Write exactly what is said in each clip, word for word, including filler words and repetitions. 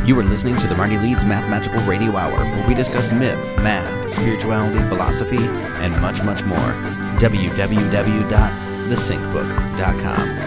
You are listening to the Marty Leeds Mathemagical Radio Hour, where we discuss myth, math, spirituality, philosophy, and much, much more. w w w dot the sync book dot com.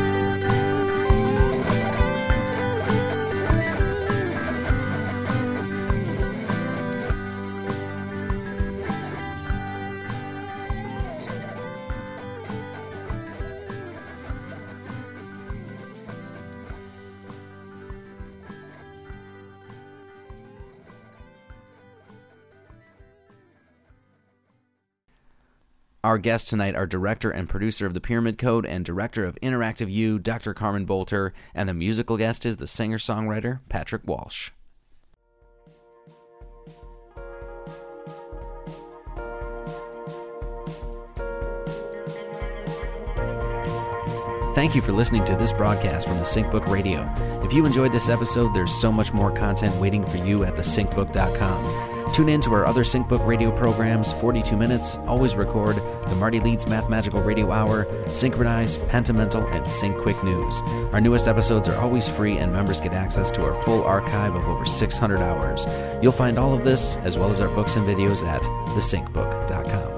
Our guests tonight are director and producer of The Pyramid Code and director of Interactive U, Doctor Carmen Bolter, and the musical guest is the singer-songwriter Patrick Walsh. Thank you for listening to this broadcast from the Sync Book Radio. If you enjoyed this episode, there's so much more content waiting for you at the sync book dot com. Tune in to our other Sync Book Radio programs, forty-two minutes, Always Record, the Marty Leeds Mathemagical Radio Hour, Synchronize, Pentamental, and Sync Quick News. Our newest episodes are always free, and members get access to our full archive of over six hundred hours. You'll find all of this, as well as our books and videos, at the sync book dot com.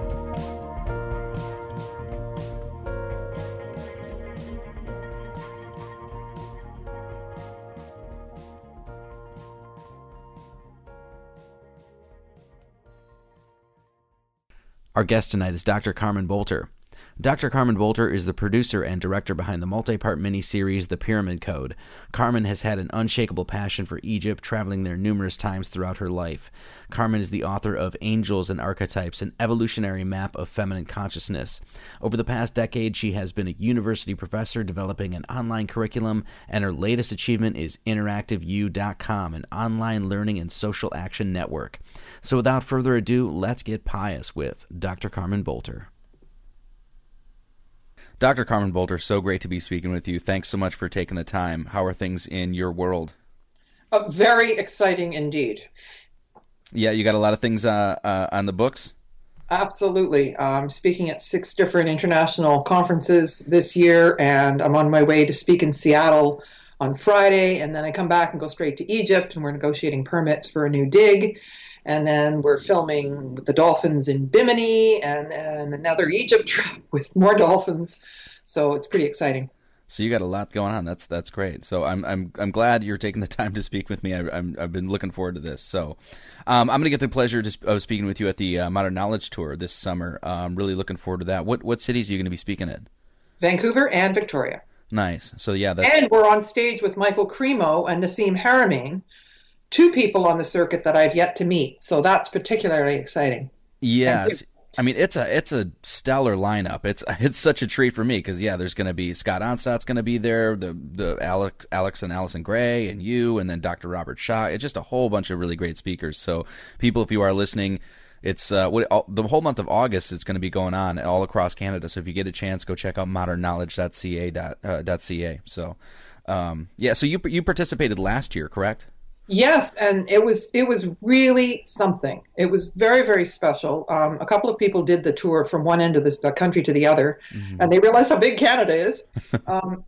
Our guest tonight is Doctor Carmen Bolter. Doctor Carmen Bolter is the producer and director behind the multi-part miniseries The Pyramid Code. Carmen has had an unshakable passion for Egypt, traveling there numerous times throughout her life. Carmen is the author of Angels and Archetypes, an evolutionary map of feminine consciousness. Over the past decade, she has been a university professor developing an online curriculum, and her latest achievement is interactive u dot com, an online learning and social action network. So without further ado, let's get pious with Doctor Carmen Bolter. Doctor Carmen Bolter, so great to be speaking with you. Thanks so much for taking the time. How are things in your world? Uh, very exciting indeed. Yeah, you got a lot of things uh, uh, on the books? Absolutely. I'm speaking at six different international conferences this year, and I'm on my way to speak in Seattle on Friday, and then I come back and go straight to Egypt, and we're negotiating permits for a new dig. And then we're filming with the dolphins in Bimini, and then another Egypt trip with more dolphins. So it's pretty exciting. So you got a lot going on. That's that's great. So I'm I'm I'm glad you're taking the time to speak with me. I, I'm I've been looking forward to this. So um, I'm going to get the pleasure to, of speaking with you at the uh, Modern Knowledge Tour this summer. Uh, I'm really looking forward to that. What what cities are you going to be speaking at? Vancouver and Victoria. Nice. So yeah, that's... and we're on stage with Michael Cremo and Nassim Haramein. Two people on the circuit that I've yet to meet, so that's particularly exciting. Yes, I mean it's a it's a stellar lineup. It's it's such a treat for me because yeah, there's going to be Scott Onstott's going to be there, the the Alex Alex and Allison Gray, and you, and then Doctor Robert Shaw. It's just a whole bunch of really great speakers. So people, if you are listening, it's uh, what, all, the whole month of August it's going to be going on all across Canada. So if you get a chance, go check out modern knowledge dot c a. Uh, .ca. So um, yeah, so you you participated last year, correct? Yes, and it was it was really something. It was very, very special. Um, a couple of people did the tour from one end of this, the country to the other, mm-hmm. and they realized how big Canada is. um,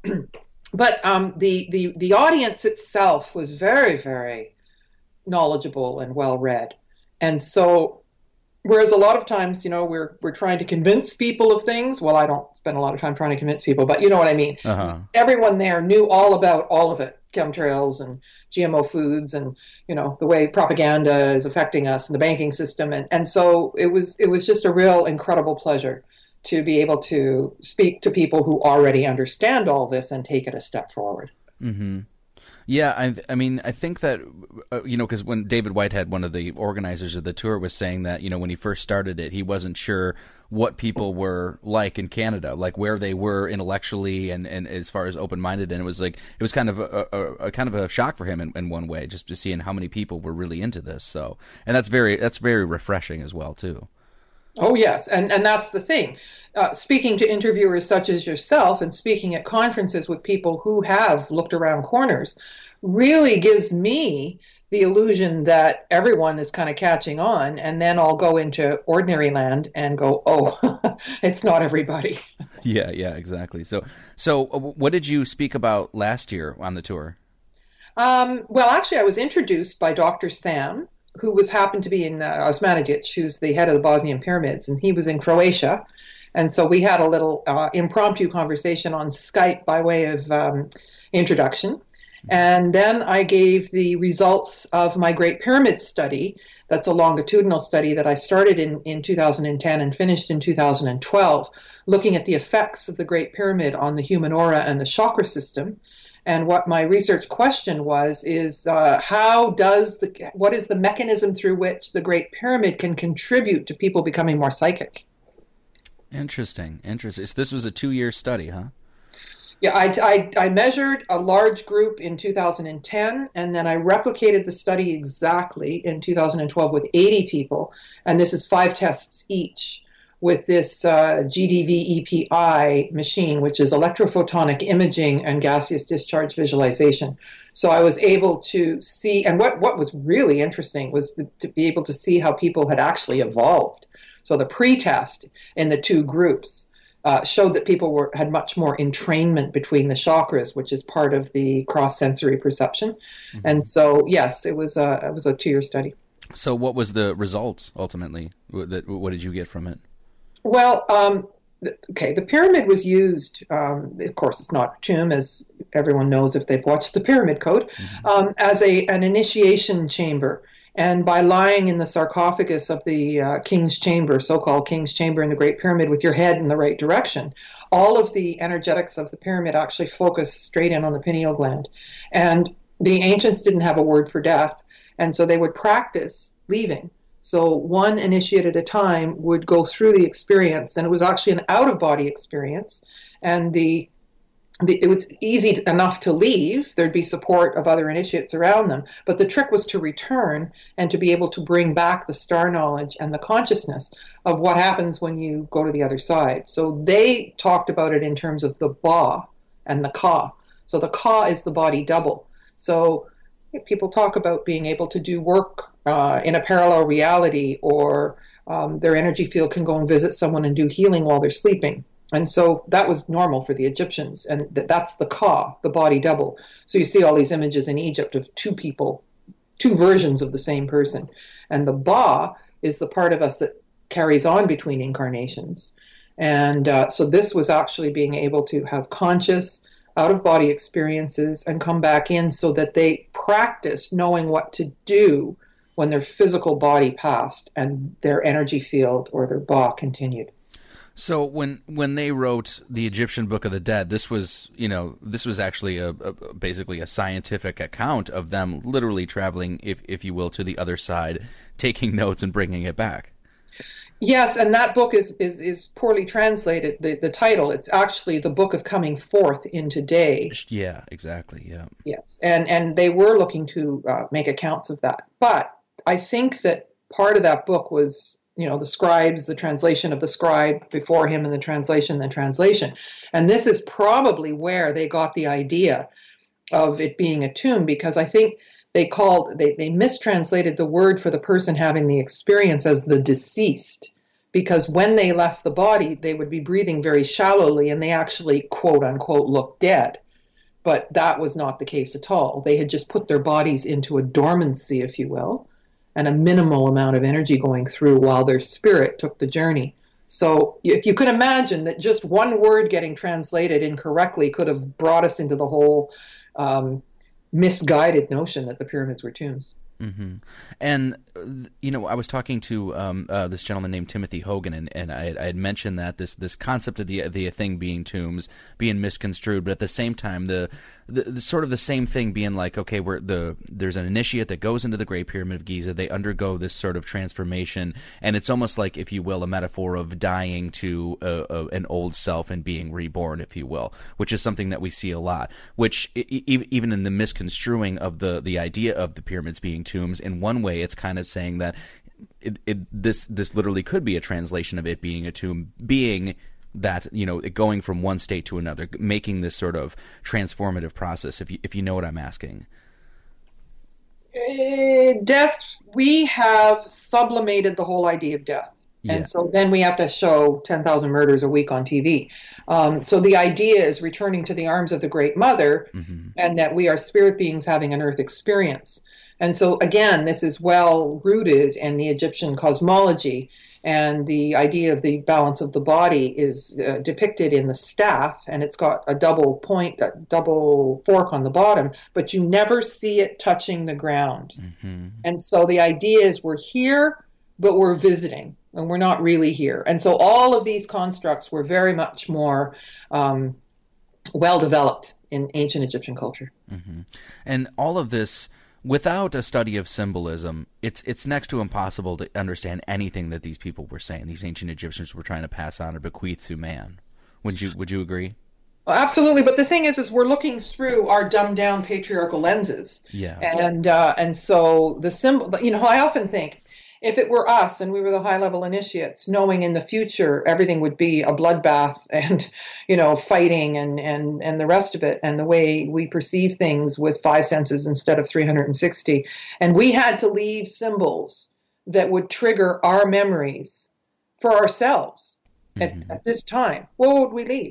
but um, the, the, the audience itself was very, very knowledgeable and well-read. And so, whereas a lot of times, you know, we're we're trying to convince people of things. Well, I don't spend a lot of time trying to convince people, but you know what I mean. Uh-huh. Everyone there knew all about all of it. Chemtrails and G M O foods and, you know, the way propaganda is affecting us and the banking system. And, and so it was it was just a real incredible pleasure to be able to speak to people who already understand all this and take it a step forward. Mm-hmm. Yeah, I, I mean, I think that, uh, you know, because when David Whitehead, one of the organizers of the tour, was saying that, you know, when he first started it, he wasn't sure what people were like in Canada, like where they were intellectually and, and as far as open-minded. And it was like, it was kind of a, a, a kind of a shock for him in, in one way, just to seeing how many people were really into this. So, and that's very, that's very refreshing as well, too. Oh, yes. And and that's the thing. Uh, speaking to interviewers such as yourself and speaking at conferences with people who have looked around corners really gives me the illusion that everyone is kind of catching on, and then I'll go into ordinary land and go, oh, it's not everybody. Yeah, yeah, exactly. So, so what did you speak about last year on the tour? Um, well, actually, I was introduced by Doctor Sam, who was happened to be in uh, Osmanagic, who's the head of the Bosnian pyramids, and he was in Croatia. And so we had a little uh, impromptu conversation on Skype by way of um, introduction. And then I gave the results of my Great Pyramid study. That's a longitudinal study that I started in, in two thousand ten and finished in two thousand twelve, looking at the effects of the Great Pyramid on the human aura and the chakra system. And what my research question was is uh, how does the what is the mechanism through which the Great Pyramid can contribute to people becoming more psychic? Interesting, interesting. So this was a two-year study, huh? Yeah, I, I, I measured a large group in two thousand ten, and then I replicated the study exactly in two thousand twelve with eighty people, and this is five tests each with this uh, G D V E P I machine, which is electrophotonic imaging and gaseous discharge visualization. So I was able to see, and what, what was really interesting was the, to be able to see how people had actually evolved. So the pre-test in the two groups uh, showed that people were had much more entrainment between the chakras, which is part of the cross-sensory perception. Mm-hmm. And so, yes, it was a, it was a two-year study. So what was the results, ultimately? What, what did you get from it? Well, um, okay, the pyramid was used, um, of course, it's not a tomb, as everyone knows if they've watched the Pyramid Code, mm-hmm. um, as a an initiation chamber. And by lying in the sarcophagus of the uh, King's Chamber, so-called King's Chamber in the Great Pyramid, with your head in the right direction, all of the energetics of the pyramid actually focus straight in on the pineal gland. And the ancients didn't have a word for death, and so they would practice leaving. So one initiate at a time would go through the experience, and it was actually an out-of-body experience. And the, the it was easy enough to leave. There'd be support of other initiates around them. But the trick was to return and to be able to bring back the star knowledge and the consciousness of what happens when you go to the other side. So they talked about it in terms of the ba and the ka. So the ka is the body double. So people talk about being able to do work uh, in a parallel reality, or um, their energy field can go and visit someone and do healing while they're sleeping. And so that was normal for the Egyptians, and th- that's the ka, the body double. So you see all these images in Egypt of two people, two versions of the same person. And the ba is the part of us that carries on between incarnations. And uh, so this was actually being able to have conscious, out-of-body experiences and come back in, so that they practiced knowing what to do when their physical body passed and their energy field or their ba continued. So when when they wrote the Egyptian Book of the Dead, this was, you know, this was actually a, a basically a scientific account of them literally traveling, if if you will, to the other side, taking notes and bringing it back. Yes, and that book is, is, is poorly translated, the, the title. It's actually the Book of Coming Forth into Day. Yeah, exactly, yeah. Yes, and, and they were looking to uh, make accounts of that. But I think that part of that book was, you know, the scribes, the translation of the scribe before him, and the translation, the translation. And this is probably where they got the idea of it being a tomb, because I think they called, they, they mistranslated the word for the person having the experience as the deceased, because when they left the body, they would be breathing very shallowly, and they actually, quote unquote, looked dead. But that was not the case at all. They had just put their bodies into a dormancy, if you will, and a minimal amount of energy going through while their spirit took the journey. So if you could imagine that just one word getting translated incorrectly could have brought us into the whole um, misguided notion that the pyramids were tombs. Mm-hmm. And, you know, I was talking to um, uh, this gentleman named Timothy Hogan, and, and I, I had mentioned that this this concept of the the thing being tombs being misconstrued, but at the same time, the, the, the sort of the same thing being like, okay, we're the there's an initiate that goes into the Great Pyramid of Giza, they undergo this sort of transformation, and it's almost like, if you will, a metaphor of dying to a, a, an old self and being reborn, if you will, which is something that we see a lot, which e- even in the misconstruing of the, the idea of the pyramids being tombs, in one way it's kind of saying that it, it, this this literally could be a translation of it being a tomb, being that, you know, going from one state to another, making this sort of transformative process, if you, if you know what I'm asking. Uh, death, we have sublimated the whole idea of death. And Yeah. so then we have to show ten thousand murders a week on T V. Um, so the idea is returning to the arms of the Great Mother, Hmm. and that we are spirit beings having an earth experience. And so again, this is well rooted in the Egyptian cosmology. And the idea of the balance of the body is uh, depicted in the staff, and it's got a double point, a double fork on the bottom, but you never see it touching the ground. Hmm. And so the idea is we're here, but we're visiting, and we're not really here. And so all of these constructs were very much more um, well developed in ancient Egyptian culture. Hmm. And all of this, without a study of symbolism, it's it's next to impossible to understand anything that these people were saying. These ancient Egyptians were trying to pass on or bequeath to man. Would you Would you agree? Well, absolutely, but the thing is, is we're looking through our dumbed down patriarchal lenses, Yeah. and uh, and so the symbol. You know, I often think if it were us and we were the high level initiates, knowing in the future everything would be a bloodbath and you know fighting and and and the rest of it, and the way we perceive things with five senses instead of three hundred sixty, and we had to leave symbols that would trigger our memories for ourselves at, Hmm. at this time, what would we leave?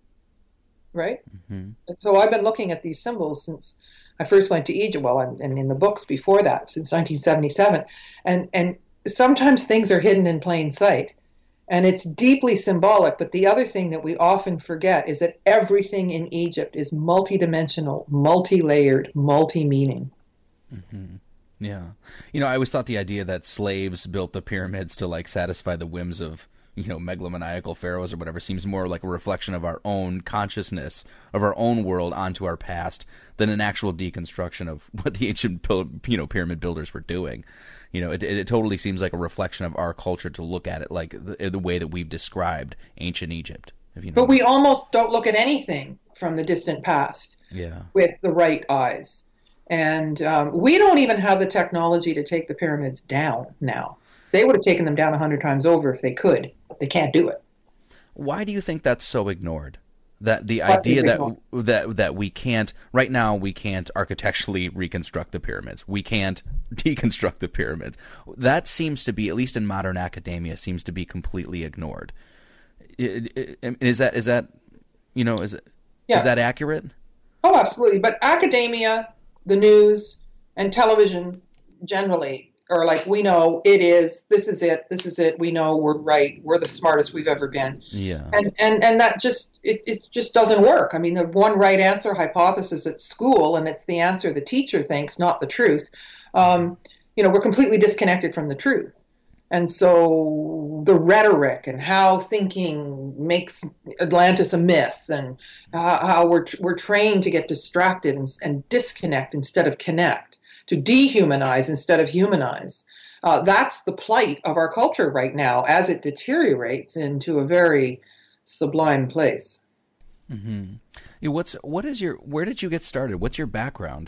Right? Hmm. And so I've been looking at these symbols since I first went to Egypt, well, and, and in the books before that, since nineteen seventy-seven. And, and sometimes things are hidden in plain sight. And it's deeply symbolic. But the other thing that we often forget is that everything in Egypt is multidimensional, multi-layered, multi-meaning. Hmm. Yeah. You know, I always thought the idea that slaves built the pyramids to like satisfy the whims of, you know, megalomaniacal pharaohs or whatever seems more like a reflection of our own consciousness, of our own world onto our past than an actual deconstruction of what the ancient, you know, pyramid builders were doing. You know, it, it totally seems like a reflection of our culture to look at it like the, the way that we've described ancient Egypt. If you know. But we almost don't look at anything from the distant past Yeah. with the right eyes. And um, we don't even have the technology to take the pyramids down now. They would have taken them down a hundred times over if they could. But they can't do it. Why do you think that's so ignored? That the What idea is that ignored? that that we can't right now we can't architecturally reconstruct the pyramids. We can't deconstruct the pyramids. That seems to be, at least in modern academia, seems to be completely ignored. I- I- Is that is that you know is Yeah. is that accurate? Oh, absolutely. But academia, the news, and television generally are like, we know it is, this is it, this is it, we know we're right, we're the smartest we've ever been. Yeah. And and and that just it, it just doesn't work. I mean, the one right answer hypothesis at school, and it's the answer the teacher thinks, not the truth. Um, you know, we're completely disconnected from the truth. And so the rhetoric and how thinking makes Atlantis a myth, and uh, how we're we're trained to get distracted and, and disconnect instead of connect, to dehumanize instead of humanize. Uh, that's the plight of our culture right now as it deteriorates into a very sublime place. Mm-hmm. Yeah, what's what is your where did you get started? What's your background?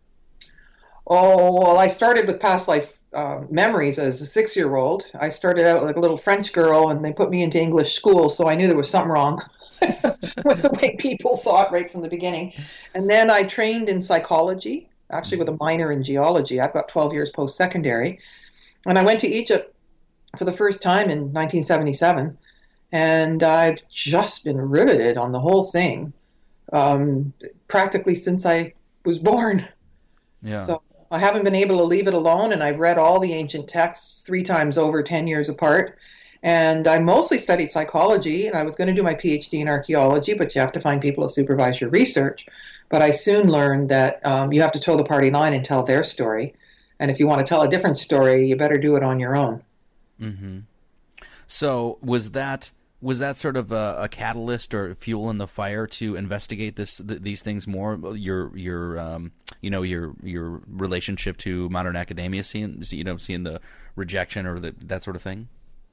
Oh, well, I started with past life uh, memories as a six-year-old. I started out like a little French girl, and they put me into English school, so I knew there was something wrong with the way people thought right from the beginning. And then I trained in psychology, actually with a minor in geology. I've got twelve years post-secondary. And I went to Egypt for the first time in nineteen seventy-seven, and I've just been riveted on the whole thing, um, practically since I was born. Yeah. So I haven't been able to leave it alone, and I've read all the ancient texts three times over, ten years apart. And I mostly studied psychology, and I was going to do my PhD in archaeology, but you have to find people to supervise your research. But I soon learned that um, you have to toe the party line and tell their story. And if you want to tell a different story, you better do it on your own. Mm-hmm. So was that was that sort of a, a catalyst or fuel in the fire to investigate this th- these things more? Your your um, you know your your relationship to modern academia, seeing you know seeing the rejection or the, that sort of thing.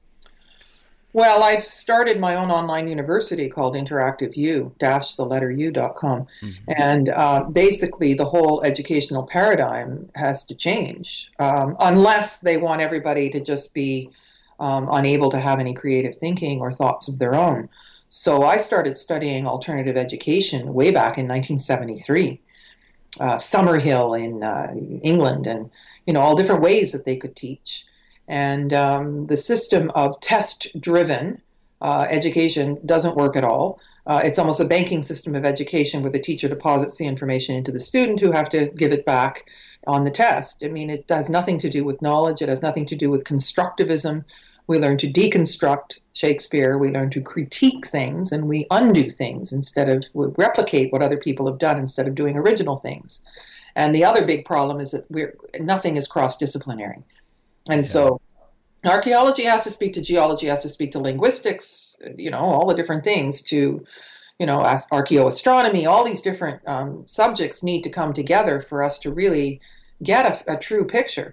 Well, I've started my own online university called interactive u dash the letter u dot com. Mm-hmm. And uh, basically the whole educational paradigm has to change, um, unless they want everybody to just be um, unable to have any creative thinking or thoughts of their own. So I started studying alternative education way back in nineteen seventy-three, uh, Summerhill in uh, England, and you know all different ways that they could teach. And um, the system of test-driven uh, education doesn't work at all. Uh, it's almost a banking system of education where the teacher deposits the information into the student who have to give it back on the test. I mean, it has nothing to do with knowledge. It has nothing to do with constructivism. We learn to deconstruct Shakespeare. We learn to critique things, and we undo things instead of we replicate what other people have done instead of doing original things. And the other big problem is that we're nothing is cross-disciplinary. And yeah. so archaeology has to speak to geology, has to speak to linguistics, you know, all the different things to, you know, archaeoastronomy, all these different um, subjects need to come together for us to really get a, a true picture.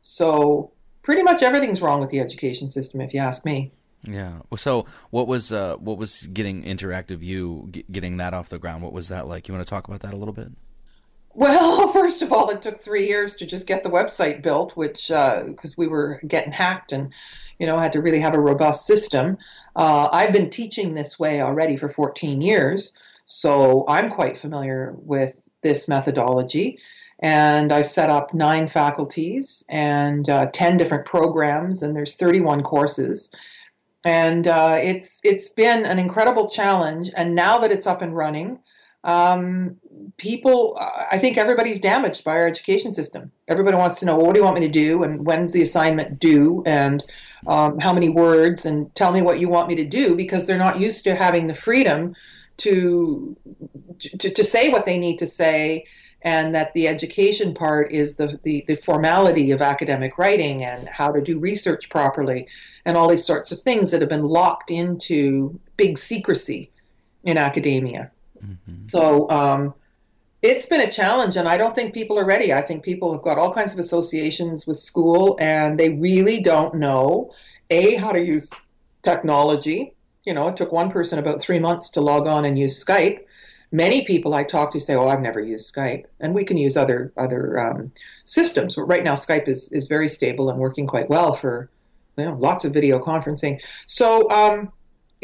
So pretty much everything's wrong with the education system, if you ask me. Yeah. So what was uh, what was getting Interactive View, getting that off the ground? What was that like? You want to talk about that a little bit? Well, first of all, it took three years to just get the website built, which because uh, we were getting hacked and, you know, had to really have a robust system. Uh, I've been teaching this way already for fourteen years, so I'm quite familiar with this methodology. And I've set up nine faculties and uh, ten different programs, and there's thirty-one courses. And uh, it's it's been an incredible challenge. And now that it's up and running, um, people, I think everybody's damaged by our education system. Everybody wants to know, well, what do you want me to do? And when's the assignment due? And um, how many words? And tell me what you want me to do, because they're not used to having the freedom to to, to say what they need to say. And that the education part is the, the, the formality of academic writing and how to do research properly and all these sorts of things that have been locked into big secrecy in academia. Mm-hmm. So um, it's been a challenge, and I don't think people are ready. I think people have got all kinds of associations with school, and they really don't know, A, how to use technology. You know, it took one person about three months to log on and use Skype. Many people I talk to say, oh, I've never used Skype. And we can use other other um, systems. But right now, Skype is, is very stable and working quite well for, you know, lots of video conferencing. So um,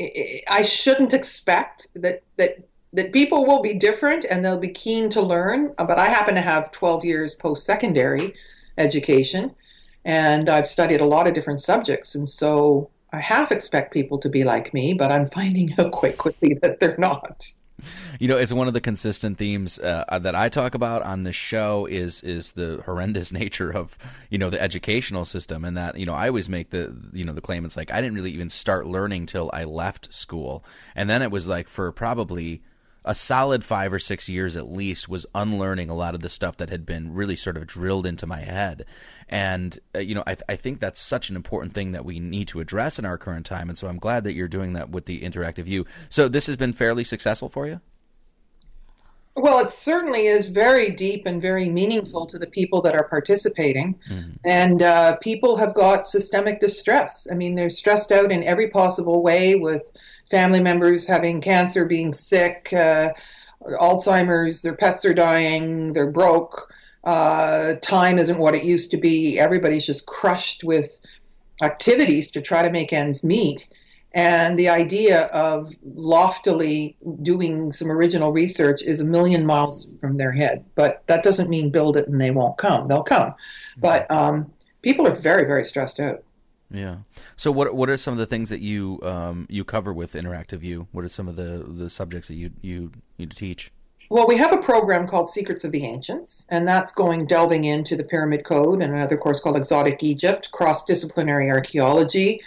I shouldn't expect that, that, that people will be different and they'll be keen to learn. But I happen to have twelve years post-secondary education, and I've studied a lot of different subjects. And so I half expect people to be like me, but I'm finding out quite quickly that they're not. You know, it's one of the consistent themes uh, that I talk about on this show is is the horrendous nature of, you know, the educational system, and that, you know, I always make the, you know, the claim, it's like I didn't really even start learning till I left school. And then it was like for probably a solid five or six years at least was unlearning a lot of the stuff that had been really sort of drilled into my head. And, uh, you know, I, th- I think that's such an important thing that we need to address in our current time. And so I'm glad that you're doing that with the Interactive View. So this has been fairly successful for you? Well, it certainly is very deep and very meaningful to the people that are participating. Mm-hmm. And uh, people have got systemic distress. I mean, they're stressed out in every possible way, with family members having cancer, being sick, uh, Alzheimer's, their pets are dying, they're broke, uh, time isn't what it used to be. Everybody's just crushed with activities to try to make ends meet. And the idea of loftily doing some original research is a million miles from their head. But that doesn't mean build it and they won't come. They'll come. But um, people are very, very stressed out. Yeah. So what what are some of the things that you um, you cover with Interactive View? What are some of the, the subjects that you, you you teach? Well, we have a program called Secrets of the Ancients, and that's going delving into the Pyramid Code, and another course called Exotic Egypt, cross-disciplinary archaeology.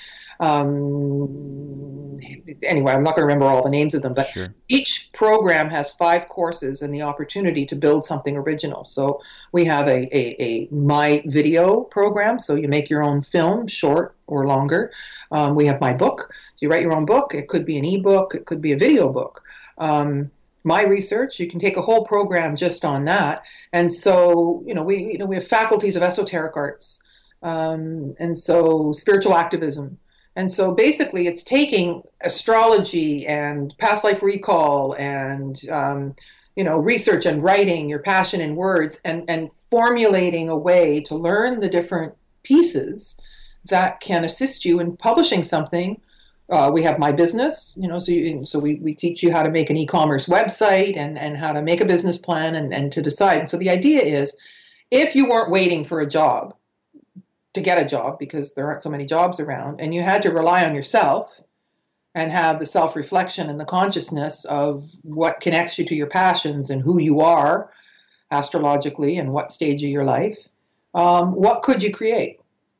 Um, anyway, I'm not going to remember all the names of them, but sure. Each program has five courses and the opportunity to build something original. So we have a, a, a My Video program, so you make your own film, short or longer. Um, we have My Book, so you write your own book. It could be an ebook, it could be a video book. Um, My Research, you can take a whole program just on that. And so, you know, we you know we have faculties of esoteric arts, um, and so spiritual activism. And so basically it's taking astrology and past life recall and, um, you know, research and writing, your passion in words, and, and formulating a way to learn the different pieces that can assist you in publishing something. Uh, we have My Business, you know, so you, so we, we teach you how to make an e-commerce website and, and how to make a business plan and, and to decide. And so the idea is, if you weren't waiting for a job, to get a job because there aren't so many jobs around, and you had to rely on yourself and have the self-reflection and the consciousness of what connects you to your passions and who you are astrologically and what stage of your life, um, what could you create?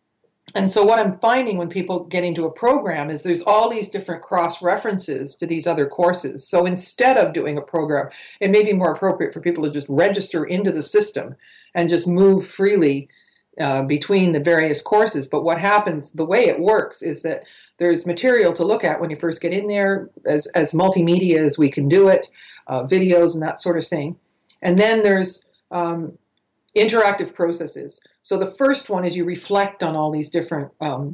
And so what I'm finding when people get into a program is there's all these different cross-references to these other courses. So instead of doing a program, it may be more appropriate for people to just register into the system and just move freely uh, between the various courses. But what happens, the way it works, is that there's material to look at when you first get in there, as, as multimedia as we can do it, uh, videos and that sort of thing. And then there's um, interactive processes. So the first one is you reflect on all these different um,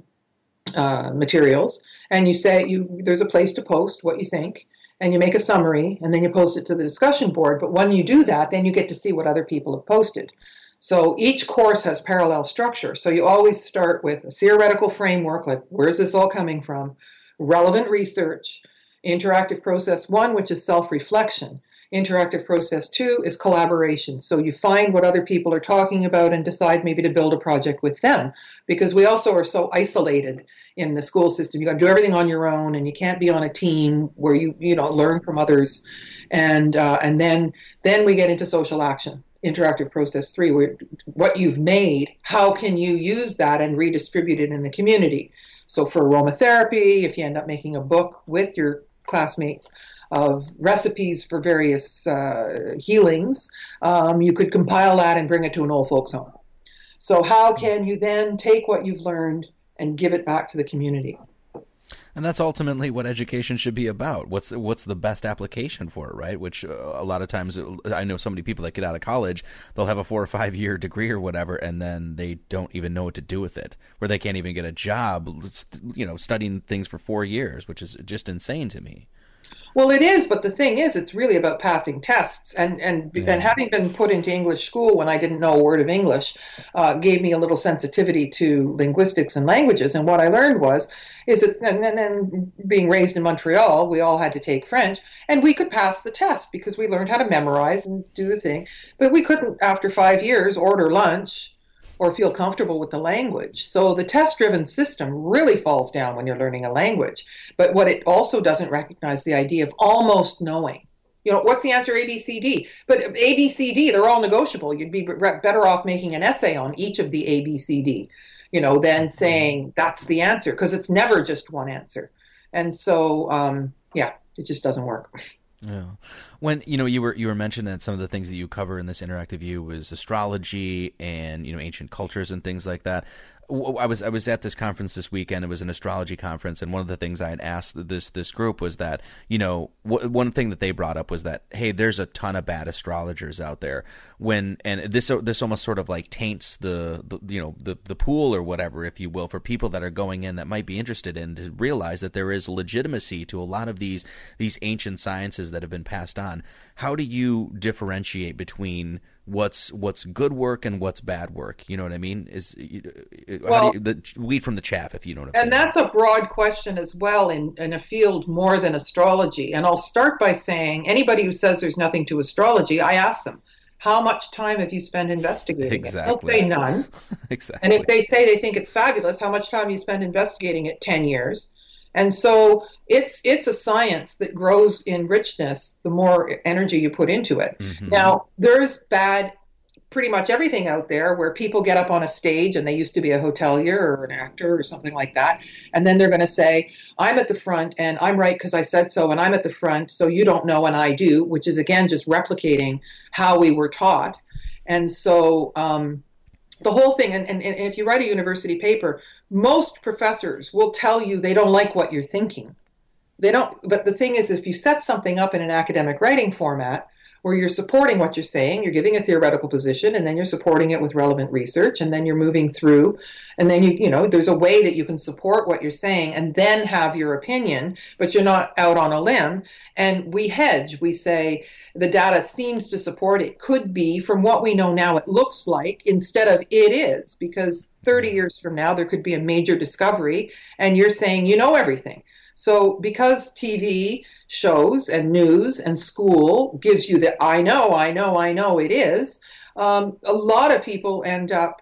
uh, materials, and you say you there's a place to post what you think, and you make a summary, and then you post it to the discussion board. But when you do that, then you get to see what other people have posted. So each course has parallel structure. So you always start with a theoretical framework, like where's this all coming from, relevant research, interactive process one, which is self-reflection. Interactive process two is collaboration. So you find what other people are talking about and decide maybe to build a project with them. Because we also are so isolated in the school system. You got to do everything on your own, and you can't be on a team where you you know learn from others. And uh, and then then we get into social action. Interactive process three, where what you've made, how can you use that and redistribute it in the community? So for aromatherapy, if you end up making a book with your classmates of recipes for various uh, healings, um, you could compile that and bring it to an old folks home. So how can you then take what you've learned and give it back to the community? And that's ultimately what education should be about. What's what's the best application for it, right? Which uh, a lot of times, I know so many people that get out of college, they'll have a four or five year degree or whatever, and then they don't even know what to do with it, where they can't even get a job, you know, studying things for four years, which is just insane to me. Well, it is, but the thing is, it's really about passing tests. And and, yeah. and having been put into English school when I didn't know a word of English uh, gave me a little sensitivity to linguistics and languages. And what I learned was, is that, and then being raised in Montreal, we all had to take French, and we could pass the test because we learned how to memorize and do the thing. But we couldn't, after five years, order lunch or feel comfortable with the language. So the test-driven system really falls down when you're learning a language. But what it also doesn't recognize the idea of almost knowing. You know, what's the answer? A, B, C, D. But A, B, C, D, they're all negotiable. You'd be better off making an essay on each of the A, B, C, D, you know, than saying that's the answer, because it's never just one answer. And so, um, yeah, it just doesn't work. Yeah. When, you know, you were you were mentioning that some of the things that you cover in this interactive view was astrology and, you know, ancient cultures and things like that. I was I was at this conference this weekend. It was an astrology conference, and one of the things I had asked this this group was that, you know, w- one thing that they brought up was that, hey, there's a ton of bad astrologers out there. When and this this almost sort of like taints the, the you know the the pool or whatever, if you will, for people that are going in that might be interested in, to realize that there is legitimacy to a lot of these these ancient sciences that have been passed on. How do you differentiate between what's what's good work and what's bad work? You know what I mean? Is well, how do you, the weed from the chaff, if you know what I'm saying. And that's a broad question as well in, in a field more than astrology. And I'll start by saying anybody who says there's nothing to astrology, I ask them, how much time have you spent investigating exactly. it? They'll say none. Exactly. And if they say they think it's fabulous, how much time you spend investigating it? ten years. And so it's it's a science that grows in richness the more energy you put into it. Mm-hmm. Now, there's bad, pretty much everything out there where people get up on a stage and they used to be a hotelier or an actor or something like that. And then they're going to say, I'm at the front and I'm right because I said so, and I'm at the front, so you don't know and I do, which is, again, just replicating how we were taught. And so um, the whole thing, and, and, and if you write a university paper, most professors will tell you they don't like what you're thinking. They don't, but the thing is, if you set something up in an academic writing format where you're supporting what you're saying, you're giving a theoretical position, and then you're supporting it with relevant research, and then you're moving through, and then you, you know, there's a way that you can support what you're saying and then have your opinion, but you're not out on a limb. And we hedge. We say the data seems to support it. Could be, from what we know now, it looks like, instead of it is, because thirty years from now, there could be a major discovery, and you're saying you know everything. So because T V shows and news and school gives you the I know, I know, I know it is, um, a lot of people end up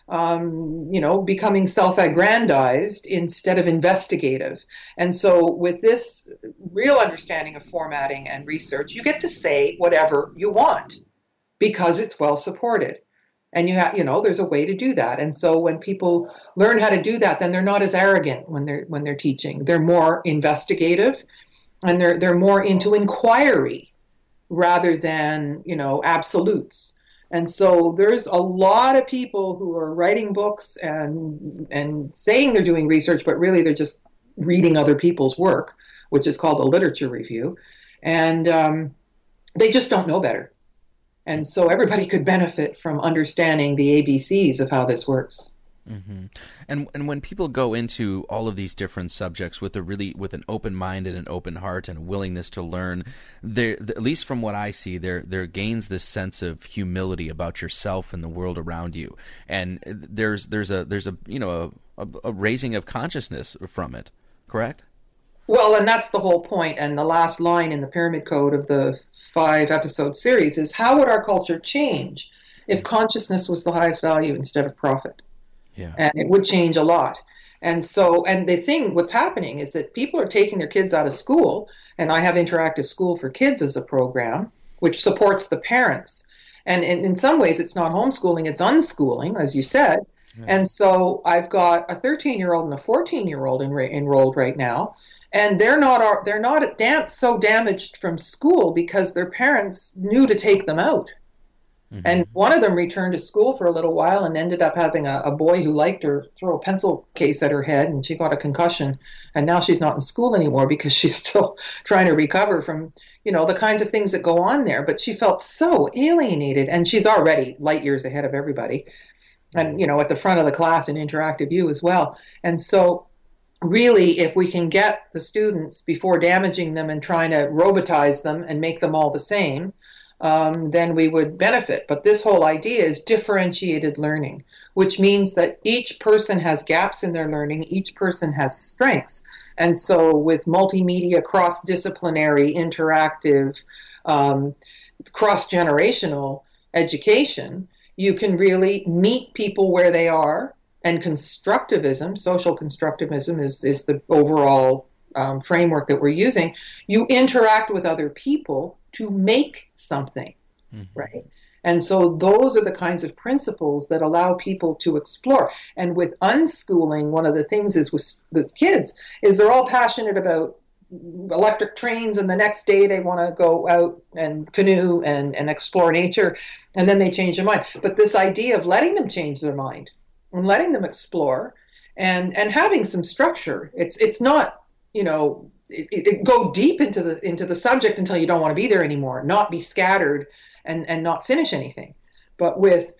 um, you know, becoming self-aggrandized instead of investigative. And so with this real understanding of formatting and research, you get to say whatever you want because it's well supported. And you have, you know, there's a way to do that. And so when people learn how to do that, then they're not as arrogant when they're when they're teaching. They're more investigative, and they're they're more into inquiry rather than, you know, absolutes. And so there's a lot of people who are writing books and and saying they're doing research, but really they're just reading other people's work, which is called a literature review. And um, they just don't know better. And so everybody could benefit from understanding the A B Cs of how this works. Mm-hmm. And and when people go into all of these different subjects with a really with an open mind and an open heart and a willingness to learn, there, at least from what I see, there there gains this sense of humility about yourself and the world around you. And there's there's a there's a you know a, a raising of consciousness from it. Correct? Well, and that's the whole point. And the last line in the Pyramid Code of the five episode series is, how would our culture change if consciousness was the highest value instead of profit? Yeah. And it would change a lot. And so, and the thing, what's happening is that people are taking their kids out of school, and I have Interactive School for Kids as a program, which supports the parents. And in, in some ways, it's not homeschooling, it's unschooling, as you said. Yeah. And so I've got a thirteen-year-old and a fourteen-year-old enra- enrolled right now. And they're not they're not dam- so damaged from school because their parents knew to take them out. Mm-hmm. And one of them returned to school for a little while and ended up having a, a boy who liked her throw a pencil case at her head, and she got a concussion. And now she's not in school anymore because she's still trying to recover from, you know, the kinds of things that go on there. But she felt so alienated, and she's already light years ahead of everybody. And, you know, at the front of the class in Interactive U as well. And so really, if we can get the students before damaging them and trying to robotize them and make them all the same, um, then we would benefit. But this whole idea is differentiated learning, which means that each person has gaps in their learning, each person has strengths. And so with multimedia, cross-disciplinary, interactive, um, cross-generational education, you can really meet people where they are. And constructivism, social constructivism is, is the overall um, framework that we're using. You interact with other people to make something, mm-hmm. right? And so those are the kinds of principles that allow people to explore. And with unschooling, one of the things is with, with kids is they're all passionate about electric trains, and the next day they want to go out and canoe and, and explore nature, and then they change their mind. But this idea of letting them change their mind, and letting them explore, and and having some structure. It's it's not, you know, it, it go deep into the into the subject until you don't want to be there anymore, not be scattered and and not finish anything. But with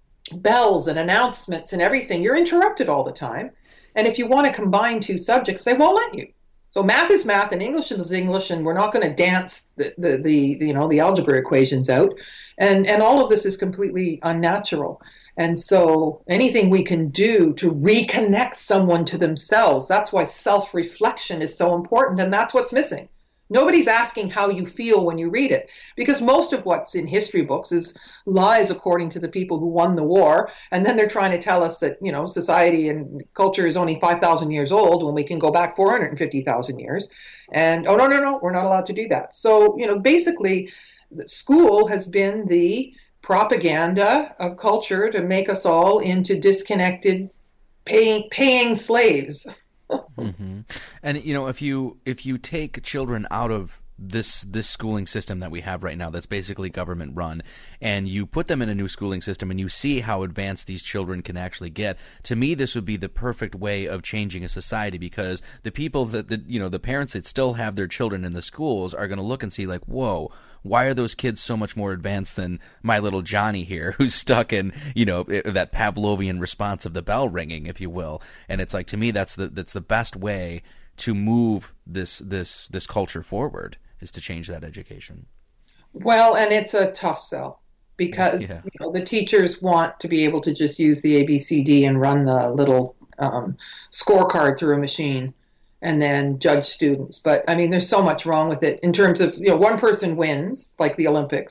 bells and announcements and everything, you're interrupted all the time. And if you want to combine two subjects, they won't let you. So math is math and English is English, and we're not going to dance the, the the you know the algebra equations out. And and all of this is completely unnatural. And so anything we can do to reconnect someone to themselves, that's why self-reflection is so important, and that's what's missing. Nobody's asking how you feel when you read it, because most of what's in history books is lies according to the people who won the war, and then they're trying to tell us that, you know, society and culture is only five thousand years old when we can go back four hundred fifty thousand years. And, oh, no, no, no, we're not allowed to do that. So, you know, basically, school has been the propaganda of culture to make us all into disconnected, paying paying slaves. Mm-hmm. And you know, if you if you take children out of this this schooling system that we have right now, that's basically government run, and you put them in a new schooling system, and you see how advanced these children can actually get, to me, this would be the perfect way of changing a society, because the people that the you know the parents that still have their children in the schools are going to look and see like, whoa, why are those kids so much more advanced than my little Johnny here, who's stuck in, you know, that Pavlovian response of the bell ringing, if you will. And it's like, to me, that's the that's the best way to move this this this culture forward, is to change that education. Well, and it's a tough sell, because yeah. you know, the teachers want to be able to just use the A B C D and run the little um, scorecard through a machine and then judge students. But I mean, there's so much wrong with it in terms of, you know, one person wins, like the Olympics,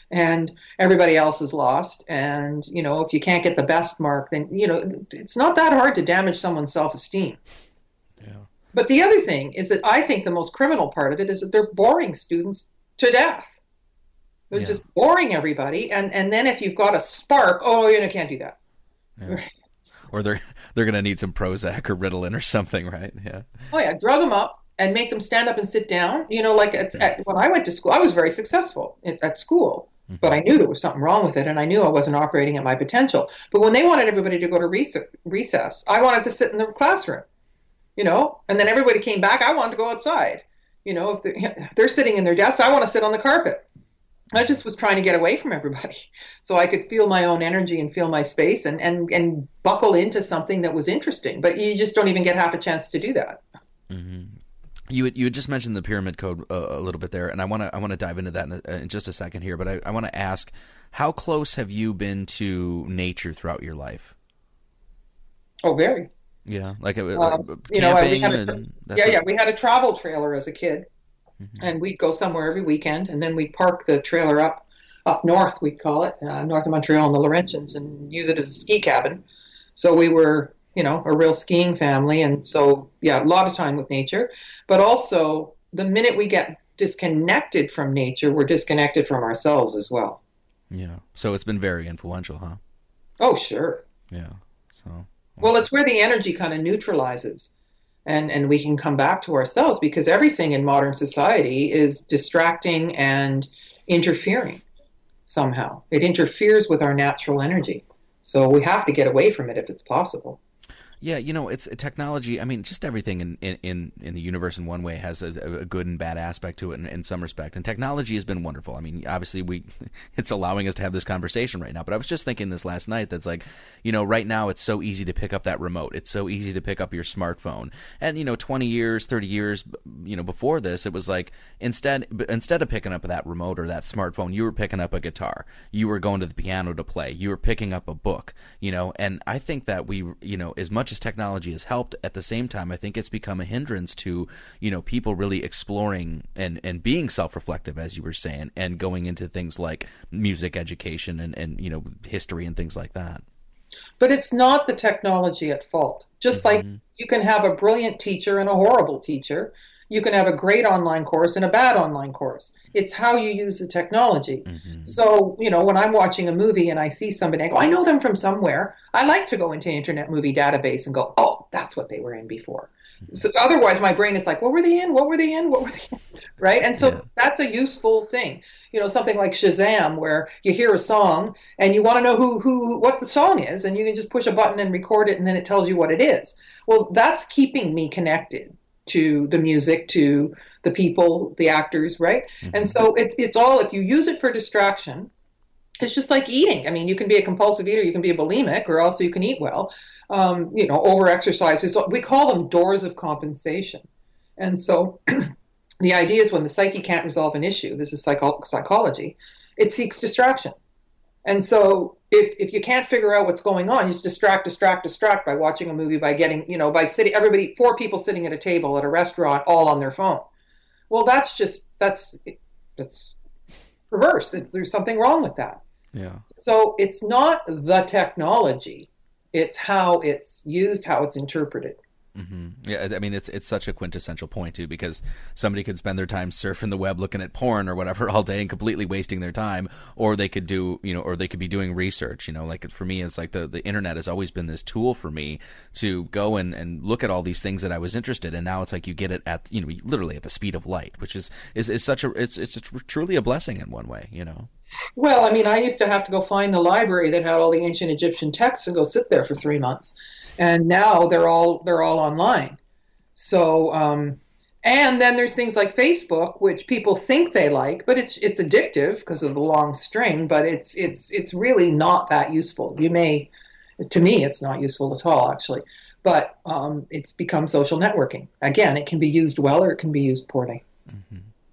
and everybody else is lost. And, you know, if you can't get the best mark, then, you know, it's not that hard to damage someone's self-esteem. Yeah. But the other thing is that I think the most criminal part of it is that they're boring students to death. They're yeah. just boring everybody. And, and then if you've got a spark, oh, you know, can't do that. Yeah. Or they're they're going to need some Prozac or Ritalin or something, right? Yeah. Oh, yeah. Drug them up and make them stand up and sit down. You know, like at, yeah. at, when I went to school, I was very successful at, at school. Mm-hmm. But I knew there was something wrong with it, and I knew I wasn't operating at my potential. But when they wanted everybody to go to rec- recess, I wanted to sit in the classroom, you know, and then everybody came back. I wanted to go outside. You know, if they're, if they're sitting in their desks, I want to sit on the carpet. I just was trying to get away from everybody so I could feel my own energy and feel my space and, and, and buckle into something that was interesting. But you just don't even get half a chance to do that. Mm-hmm. You had, you had just mentioned the pyramid code uh, a little bit there, and I want to I want to dive into that in, a, in just a second here. But I, I want to ask, how close have you been to nature throughout your life? Oh, very. Yeah, like, uh, um, like you know, we camping. had a, and yeah, yeah, we had a travel trailer as a kid, mm-hmm. and we'd go somewhere every weekend, and then we'd park the trailer up up north, we'd call it, uh, north of Montreal in the Laurentians, and use it as a ski cabin. So we were, you know, a real skiing family. And so, yeah, a lot of time with nature. But also, the minute we get disconnected from nature, we're disconnected from ourselves as well. Yeah. So it's been very influential, huh? Oh, sure. Yeah. So. Awesome. Well, it's where the energy kind of neutralizes. And, and we can come back to ourselves, because everything in modern society is distracting and interfering somehow. It interferes with our natural energy. So we have to get away from it if it's possible. Yeah, you know, it's technology. I mean, just everything in, in, in the universe in one way has a, a good and bad aspect to it in, in some respect. And technology has been wonderful. I mean, obviously, we it's allowing us to have this conversation right now. But I was just thinking this last night that's like, you know, right now it's so easy to pick up that remote. It's so easy to pick up your smartphone. And, you know, twenty years, thirty years, you know, before this, it was like instead instead of picking up that remote or that smartphone, you were picking up a guitar. You were going to the piano to play. You were picking up a book, you know. And I think that we, you know, as much as technology has helped, at the same time, I think it's become a hindrance to, you know, people really exploring and, and being self-reflective, as you were saying, and going into things like music education and, and, you know, history and things like that. But it's not the technology at fault. Just mm-hmm. like you can have a brilliant teacher and a horrible teacher. You can have a great online course and a bad online course. It's how you use the technology. Mm-hmm. So, you know, when I'm watching a movie and I see somebody, I go, I know them from somewhere. I like to go into Internet Movie Database and go, oh, that's what they were in before. Mm-hmm. So otherwise, my brain is like, what were they in? What were they in? What were they in? Right? And so yeah. that's a useful thing. You know, something like Shazam, where you hear a song and you want to know who, who, what the song is, and you can just push a button and record it, and then it tells you what it is. Well, that's keeping me connected to the music, to the people, the actors, right? Mm-hmm. And so it, it's all, if you use it for distraction, it's just like eating. I mean, you can be a compulsive eater, you can be a bulimic, or also you can eat well. Um, you know, over-exercise. We call them doors of compensation. And so the idea is when the psyche can't resolve an issue, this is psycho- psychology, it seeks distraction. And so if if you can't figure out what's going on, you just distract, distract, distract by watching a movie, by getting, you know, by sitting, everybody, four people sitting at a table at a restaurant, all on their phone. Well, that's just, that's, that's perverse. It's, there's something wrong with that. Yeah. So it's not the technology. It's how it's used, how it's interpreted. Mm-hmm. Yeah, I mean, it's it's such a quintessential point, too, because somebody could spend their time surfing the web looking at porn or whatever all day and completely wasting their time, or they could do, you know, or they could be doing research, you know, like for me, it's like the, the internet has always been this tool for me to go and, and look at all these things that I was interested in. Now it's like you get it at, you know, literally at the speed of light, which is, is, is such a, it's, it's a tr- truly a blessing in one way, you know. Well, I mean, I used to have to go find the library that had all the ancient Egyptian texts and go sit there for three months. And now they're all they're all online. So, um, and then there's things like Facebook, which people think they like, but it's it's addictive because of the long string. But it's it's it's really not that useful. You may, to me, it's not useful at all, actually. But um, it's become social networking. Again, it can be used well or it can be used poorly. Mm-hmm.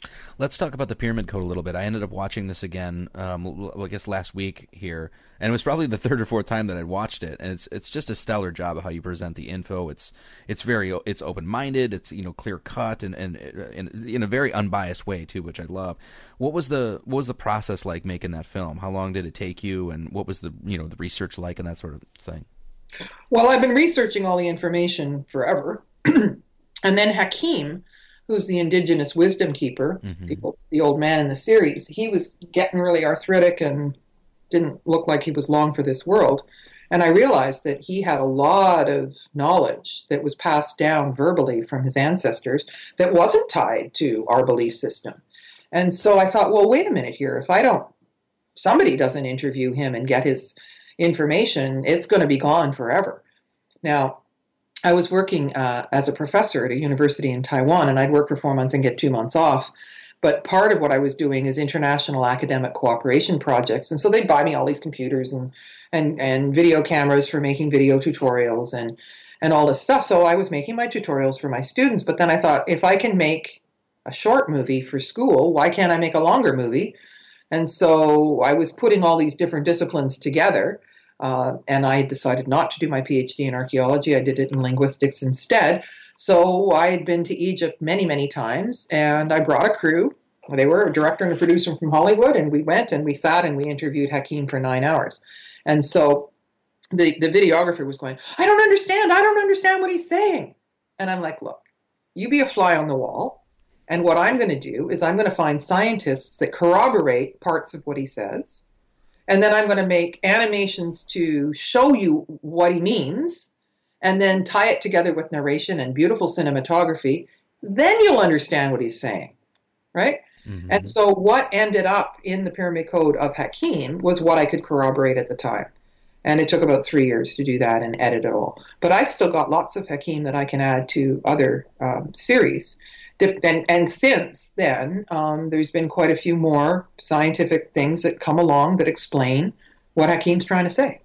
Let's talk about the Pyramid Code a little bit. I ended up watching this again, um, well, I guess last week here, and it was probably the third or fourth time that I'd watched it. And it's it's just a stellar job of how you present the info. It's it's very it's open minded. It's you know clear cut and and in, in a very unbiased way too, which I love. What was the what was the process like making that film? How long did it take you, and what was the you know the research like and that sort of thing? Well, I've been researching all the information forever, and then Hakeem, who's the indigenous wisdom keeper, mm-hmm. the, the old man in the series, he was getting really arthritic and didn't look like he was long for this world. And I realized that he had a lot of knowledge that was passed down verbally from his ancestors that wasn't tied to our belief system. And so I thought, well, wait a minute here. If I don't, somebody doesn't interview him and get his information, it's going to be gone forever. Now, I was working uh, as a professor at a university in Taiwan, and I'd work for four months and get two months off. But part of what I was doing is international academic cooperation projects. And so they'd buy me all these computers and, and, and video cameras for making video tutorials and, and all this stuff. So I was making my tutorials for my students. But then I thought, if I can make a short movie for school, why can't I make a longer movie? And so I was putting all these different disciplines together. Uh, and I decided not to do my PhD in archaeology. I did it in linguistics instead. So I had been to Egypt many, many times, and I brought a crew. They were a director and a producer from Hollywood, and we went and we sat and we interviewed Hakeem for nine hours. And so the, the videographer was going, I don't understand. I don't understand what he's saying. And I'm like, look, you be a fly on the wall. And what I'm going to do is I'm going to find scientists that corroborate parts of what he says. And then I'm going to make animations to show you what he means, and then tie it together with narration and beautiful cinematography. Then you'll understand what he's saying, right? Mm-hmm. And so what ended up in the Pyramid Code of Hakeem was what I could corroborate at the time. And it took about three years to do that and edit it all. But I still got lots of Hakeem that I can add to other um, series. And, and since then, um, there's been quite a few more scientific things that come along that explain what Hakeem's trying to say.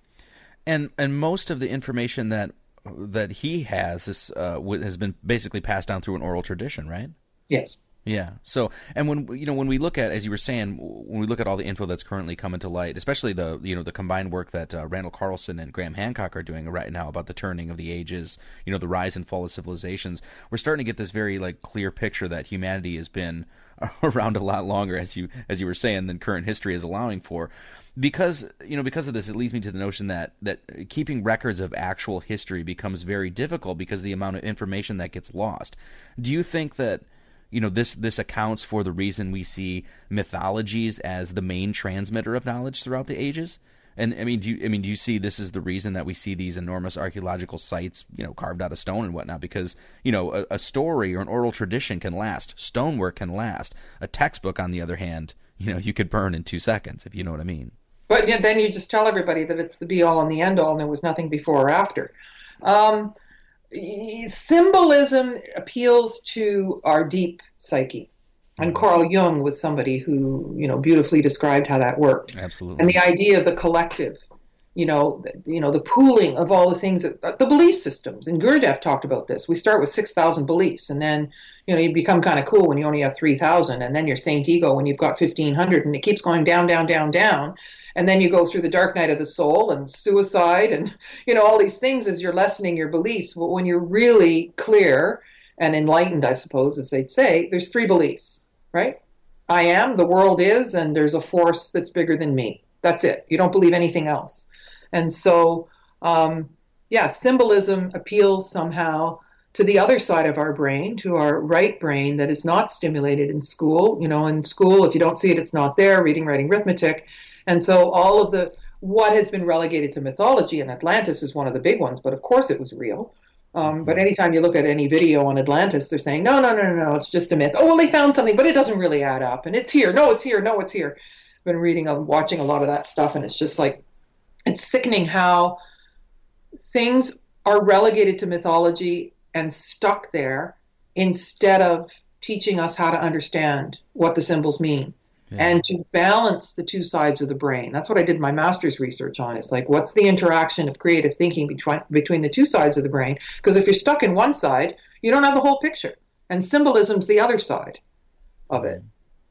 And and most of the information that that he has is, uh, has been basically passed down through an oral tradition, right? Yes. Yeah. So, and when you know when we look at, as you were saying, when we look at all the info that's currently coming to light, especially the you know the combined work that uh, Randall Carlson and Graham Hancock are doing right now about the turning of the ages, you know, the rise and fall of civilizations, we're starting to get this very like clear picture that humanity has been around a lot longer, as you as you were saying, than current history is allowing for. Because you know, because of this, it leads me to the notion that that keeping records of actual history becomes very difficult because of the amount of information that gets lost. Do you think that you know this this accounts for the reason we see mythologies as the main transmitter of knowledge throughout the ages? And I mean, do you I mean do you see this is the reason that we see these enormous archaeological sites, you know, carved out of stone and whatnot? Because you know, a, a story or an oral tradition can last, stonework can last. A textbook, on the other hand, you know, you could burn in two seconds, if you know what I mean. But then you just tell everybody that it's the be-all and the end-all, and there was nothing before or after. Um, symbolism appeals to our deep psyche. And Carl Jung was somebody who, you know, beautifully described how that worked. Absolutely. And the idea of the collective, you know, the, you know, the pooling of all the things, that, the belief systems. And Gurdjieff talked about this. We start with six thousand beliefs, and then, you know, you become kind of cool when you only have three thousand, and then you're Saint Ego when you've got fifteen hundred, and it keeps going down, down, down, down. And then you go through the dark night of the soul and suicide and, you know, all these things as you're lessening your beliefs. But when you're really clear and enlightened, I suppose, as they'd say, there's three beliefs, right? I am, the world is, and there's a force that's bigger than me. That's it. You don't believe anything else. And so, um, yeah, symbolism appeals somehow to the other side of our brain, to our right brain that is not stimulated in school. You know, in school, if you don't see it, it's not there, reading, writing, arithmetic. And so all of the, what has been relegated to mythology, and Atlantis is one of the big ones, but of course it was real. Um, but anytime you look at any video on Atlantis, they're saying, no, no, no, no, no, it's just a myth. Oh, well, they found something, but it doesn't really add up. And it's here. No, it's here. No, it's here. I've been reading, I'm watching a lot of that stuff, and it's just like, it's sickening how things are relegated to mythology and stuck there instead of teaching us how to understand what the symbols mean. Yeah. And to balance the two sides of the brain. That's what I did my master's research on. It's like, what's the interaction of creative thinking between between the two sides of the brain? Because if you're stuck in one side, you don't have the whole picture. And symbolism's the other side. of it.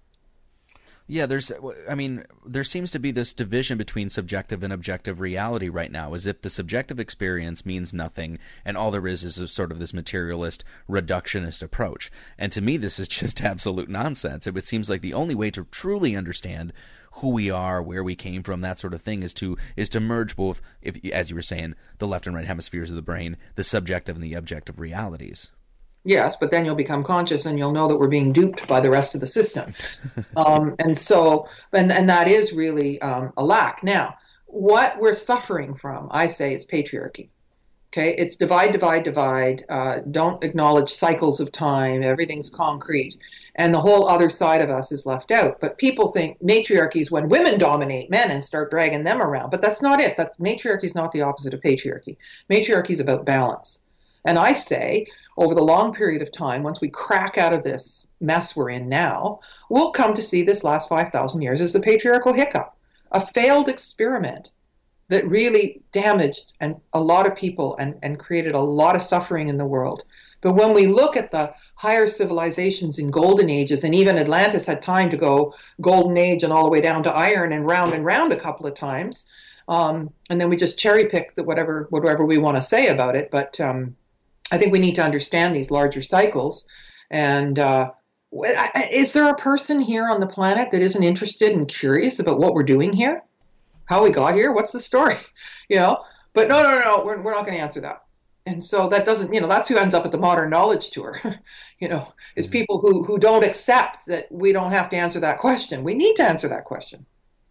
Yeah, there's, I mean, there seems to be this division between subjective and objective reality right now, as if the subjective experience means nothing and all there is is a sort of this materialist, reductionist approach. And to me, this is just absolute nonsense. It seems like the only way to truly understand who we are, where we came from, that sort of thing, is to is to merge both, if, as you were saying, the left and right hemispheres of the brain, the subjective and the objective realities. Yes, but then you'll become conscious and you'll know that we're being duped by the rest of the system. um, and so, and, and that is really um, a lack. Now, what we're suffering from, I say, is patriarchy. Okay, it's divide, divide, divide. Uh, don't acknowledge cycles of time. Everything's concrete. And the whole other side of us is left out. But people think matriarchy is when women dominate men and start dragging them around. But that's not it. That's, matriarchy is not the opposite of patriarchy. Matriarchy is about balance. And I say, over the long period of time, once we crack out of this mess we're in now, we'll come to see this last five thousand years as the patriarchal hiccup, a failed experiment that really damaged and a lot of people and, and created a lot of suffering in the world. But when we look at the higher civilizations in golden ages, and even Atlantis had time to go golden age and all the way down to iron and round and round a couple of times, um, and then we just cherry pick the whatever whatever we want to say about it. But um, I think we need to understand these larger cycles. And uh, is there a person here on the planet that isn't interested and curious about what we're doing here? How we got here? What's the story? You know? But no, no, no, no, we're, we're not going to answer that. And so that doesn't, you know, that's who ends up at the Modern Knowledge Tour, you know, is people who, who don't accept that we don't have to answer that question. We need to answer that question.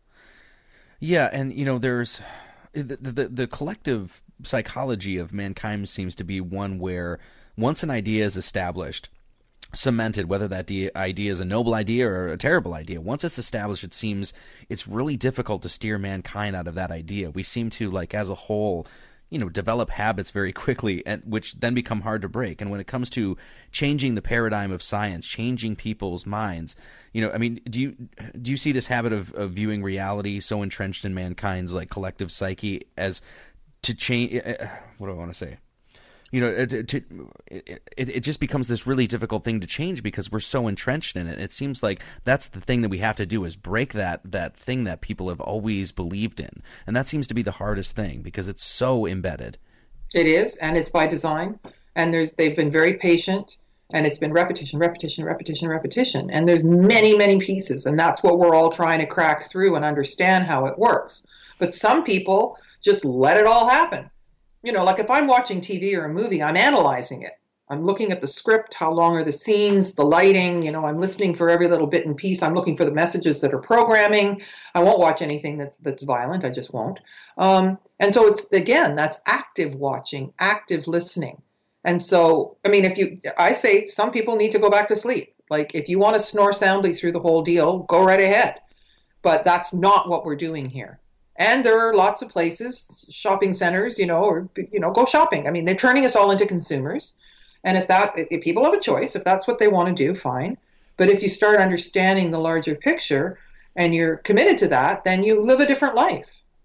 Yeah, and, you know, there's the, the, the collective psychology of mankind seems to be one where once an idea is established, cemented, whether that idea is a noble idea or a terrible idea, once it's established, it seems it's really difficult to steer mankind out of that idea. We seem to, like, as a whole, you know, develop habits very quickly, and which then become hard to break. And when it comes to changing the paradigm of science, changing people's minds, you know, I mean, do you do you see this habit of, of viewing reality so entrenched in mankind's, like, collective psyche as to change? What do I want to say? You know, it, it, it, it just becomes this really difficult thing to change because we're so entrenched in it. It seems like that's the thing that we have to do, is break that that thing that people have always believed in. And that seems to be the hardest thing because it's so embedded. It is, and it's by design. And there's they've been very patient, and it's been repetition, repetition, repetition, repetition. And there's many, many pieces, and that's what we're all trying to crack through and understand how it works. But some people just let it all happen. You know, like if I'm watching T V or a movie, I'm analyzing it. I'm looking at the script, how long are the scenes, the lighting, you know, I'm listening for every little bit and piece. I'm looking for the messages that are programming. I won't watch anything that's that's violent. I just won't. Um, and so it's, again, that's active watching, active listening. And so, I mean, if you, I say some people need to go back to sleep. Like if you want to snore soundly through the whole deal, go right ahead. But that's not what we're doing here. And there are lots of places, shopping centers, you know, or, you know, go shopping. I mean, they're turning us all into consumers. And if that, if people have a choice, if that's what they want to do, fine. But if you start understanding the larger picture and you're committed to that, then you live a different life.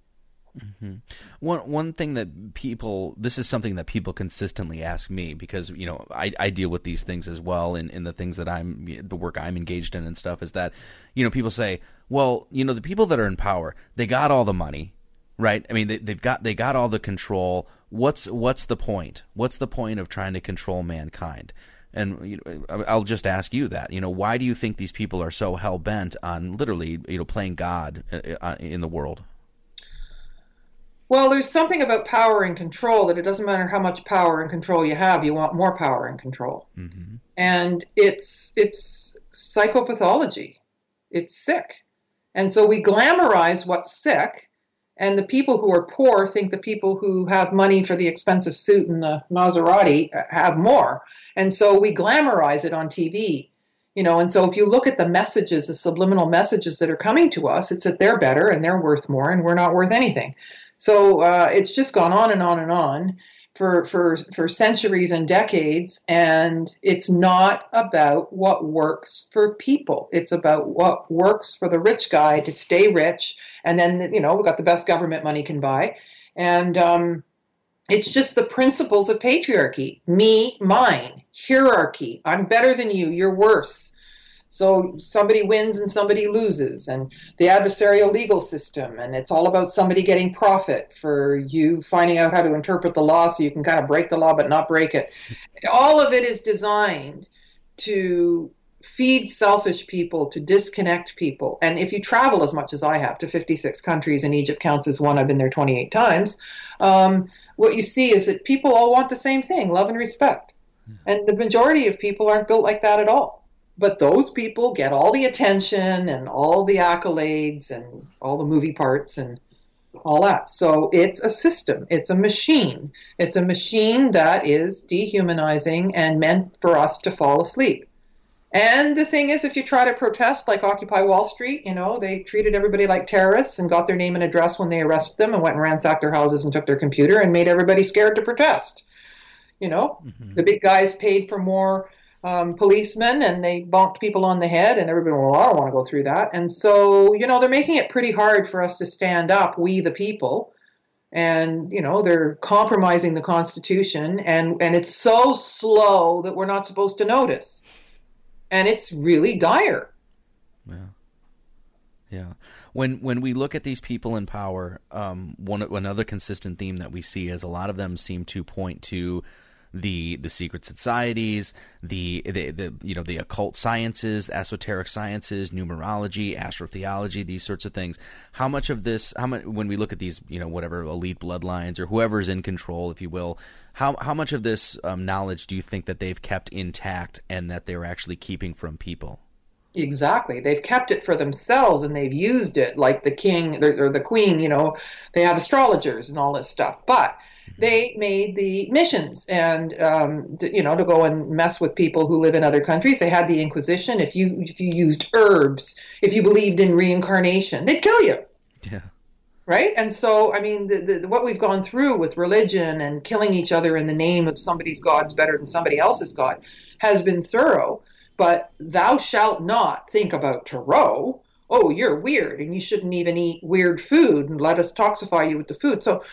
Mm-hmm. One one thing that people, this is something that people consistently ask me because, you know, I, I deal with these things as well in, in the things that I'm, the work I'm engaged in and stuff, is that, you know, people say, well, you know, the people that are in power, they got all the money, right? I mean, they, they've got, they got all the control. What's, what's the point? What's the point of trying to control mankind? And you know, I'll just ask you that, you know, why do you think these people are so hell bent on literally, you know, playing God in the world? Well, there's something about power and control that it doesn't matter how much power and control you have, you want more power and control. Mm-hmm. And it's it's psychopathology. It's sick. And so we glamorize what's sick, and the people who are poor think the people who have money for the expensive suit and the Maserati have more. And so we glamorize it on T V. You know, and so if you look at the messages, the subliminal messages that are coming to us, it's that they're better and they're worth more and we're not worth anything. So uh, it's just gone on and on and on for, for, for centuries and decades, and it's not about what works for people. It's about what works for the rich guy to stay rich, and then, you know, we've got the best government money can buy. And um, it's just the principles of patriarchy. Me, mine, hierarchy. I'm better than you, you're worse. So somebody wins and somebody loses, and the adversarial legal system, and it's all about somebody getting profit for you finding out how to interpret the law so you can kind of break the law but not break it. All of it is designed to feed selfish people, to disconnect people. And if you travel as much as I have to fifty-six countries, and Egypt counts as one, I've been there twenty-eight times, um, what you see is that people all want the same thing, love and respect. And the majority of people aren't built like that at all. But those people get all the attention and all the accolades and all the movie parts and all that. So it's a system. It's a machine. It's a machine that is dehumanizing and meant for us to fall asleep. And the thing is, if you try to protest like Occupy Wall Street, you know, they treated everybody like terrorists and got their name and address when they arrested them and went and ransacked their houses and took their computer and made everybody scared to protest. You know, mm-hmm. The big guys paid for more Um, policemen, and they bonked people on the head, and everybody, well, I don't want to go through that. And so, you know, they're making it pretty hard for us to stand up, we the people. And, you know, they're compromising the Constitution, and, and it's so slow that we're not supposed to notice. And it's really dire. Yeah. Yeah. When when we look at these people in power, um, one another consistent theme that we see is a lot of them seem to point to the the secret societies, the, the the you know the occult sciences, esoteric sciences, numerology, astrotheology, these sorts of things. How much of this, how much when we look at these, you know, whatever elite bloodlines or whoever's in control, if you will, how how much of this um, knowledge do you think that they've kept intact and that they're actually keeping from people? Exactly. They've kept it for themselves, and they've used it, like the king or the queen, you know, they have astrologers and all this stuff. But they made the missions, and um, to, you know, to go and mess with people who live in other countries. They had the Inquisition. If you if you used herbs, if you believed in reincarnation, they'd kill you. Yeah. Right. And so, I mean, the, the, what we've gone through with religion and killing each other in the name of somebody's God's better than somebody else's God has been thorough. But thou shalt not think about Tarot. Oh, you're weird, and you shouldn't even eat weird food, and let us toxify you with the food. So,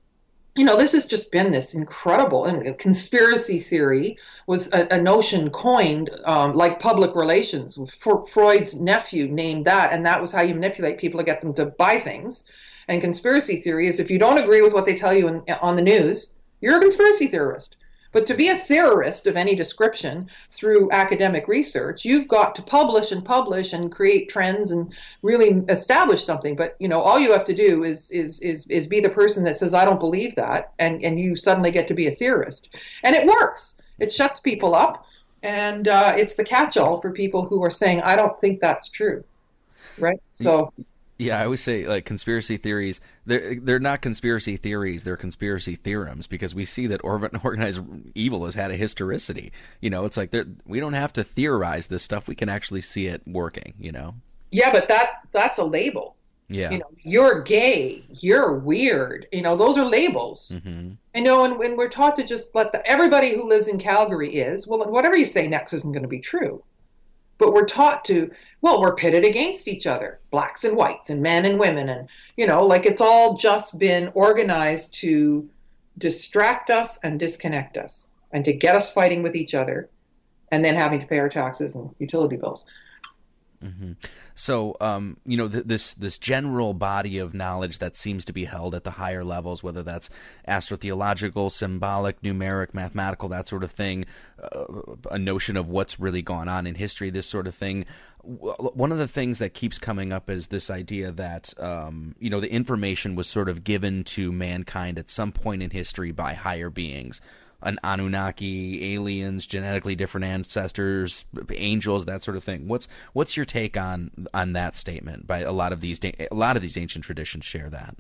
you know, this has just been this incredible, and conspiracy theory was a, a notion coined um, like public relations. Freud's nephew named that, and that was how you manipulate people to get them to buy things. And conspiracy theory is if you don't agree with what they tell you in, on the news, you're a conspiracy theorist. But to be a theorist of any description through academic research, you've got to publish and publish and create trends and really establish something. But, you know, all you have to do is is is is be the person that says, I don't believe that, and, and you suddenly get to be a theorist. And it works. It shuts people up, and uh, it's the catch-all for people who are saying, I don't think that's true. Right? So... Yeah, I always say, like, conspiracy theories, they're, they're not conspiracy theories, they're conspiracy theorems, because we see that organized evil has had a historicity. You know, it's like we don't have to theorize this stuff. We can actually see it working, you know? Yeah, but that that's a label. Yeah. You know, you're gay, you're weird. You know, those are labels. Mm-hmm. I know, and when we're taught to just let the, everybody who lives in Calgary is, well, whatever you say next isn't going to be true. But we're taught to, well, we're pitted against each other, blacks and whites and men and women. And, you know, like it's all just been organized to distract us and disconnect us and to get us fighting with each other and then having to pay our taxes and utility bills. Mm-hmm. So, um, you know, th- this this general body of knowledge that seems to be held at the higher levels, whether that's astrotheological, symbolic, numeric, mathematical, that sort of thing, uh, a notion of what's really gone on in history, this sort of thing. One of the things that keeps coming up is this idea that, um, you know, the information was sort of given to mankind at some point in history by higher beings. An Anunnaki, aliens, genetically different ancestors, angels, that sort of thing. What's what's your take on on that statement? By a lot of these a lot of these ancient traditions share that.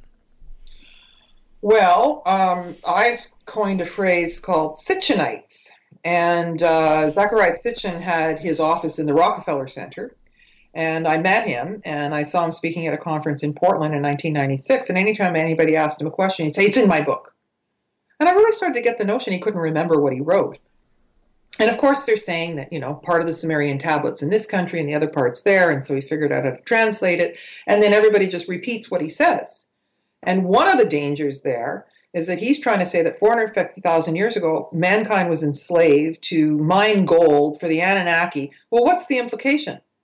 Well, um, I've coined a phrase called Sitchinites, and uh, Zecharia Sitchin had his office in the Rockefeller Center, and I met him, and I saw him speaking at a conference in Portland in nineteen ninety-six. And anytime anybody asked him a question, he'd say, "It's in my book." And I really started to get the notion he couldn't remember what he wrote. And of course, they're saying that, you know, part of the Sumerian tablets in this country and the other part's there. And so he figured out how to translate it. And then everybody just repeats what he says. And one of the dangers there is that he's trying to say that four hundred fifty thousand years ago, mankind was enslaved to mine gold for the Anunnaki. Well, what's the implication?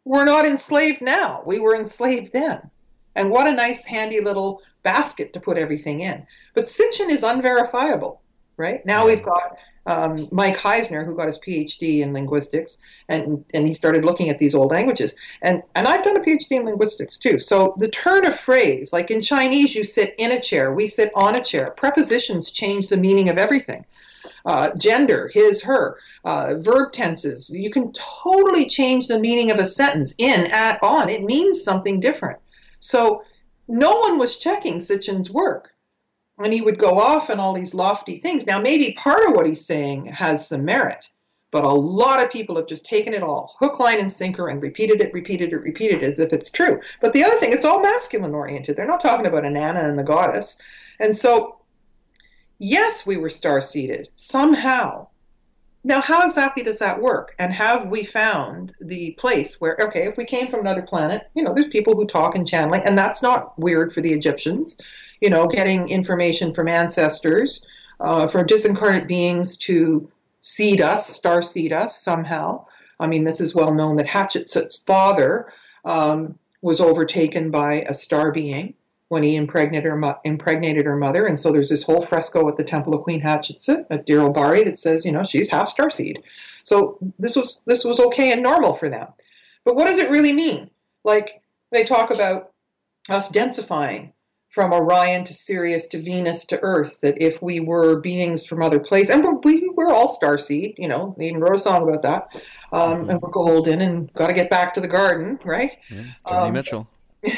we're not enslaved now. We were enslaved then. And what a nice, handy little basket to put everything in. But Sitchin is unverifiable, right? Now Yeah. we've got um, Mike Heisner, who got his PhD in linguistics, and, and he started looking at these old languages. And, and I've done a PhD in linguistics, too. So the turn of phrase, like in Chinese, you sit in a chair, we sit on a chair. Prepositions change the meaning of everything. Uh, gender, his, her, uh, verb tenses. You can totally change the meaning of a sentence, in, at, on. It means something different. So no one was checking Sitchin's work. And he would go off on all these lofty things. Now, maybe part of what he's saying has some merit, but a lot of people have just taken it all, hook, line, and sinker, and repeated it, repeated it, repeated it as if it's true. But the other thing, it's all masculine oriented. They're not talking about Inanna and the goddess. And so, yes, we were star-seeded, somehow. Now, how exactly does that work? And have we found the place where, okay, if we came from another planet, you know, there's people who talk in channeling, and that's not weird for the Egyptians. You know, getting information from ancestors, uh, from disincarnate beings to seed us, star seed us somehow. I mean, this is well known that Hatshepsut's father um, was overtaken by a star being when he impregnated her, impregnated her mother. And so there's this whole fresco at the Temple of Queen Hatshepsut at Deir el-Bahari that says, you know, she's half star seed. So this was this was okay and normal for them. But what does it really mean? Like, they talk about us densifying from Orion to Sirius to Venus to Earth, that if we were beings from other places, and we're, we, we're all starseed, you know, they even wrote a song about that, um, mm-hmm. and we're golden and got to get back to the garden, right? Yeah, Joni um, Mitchell.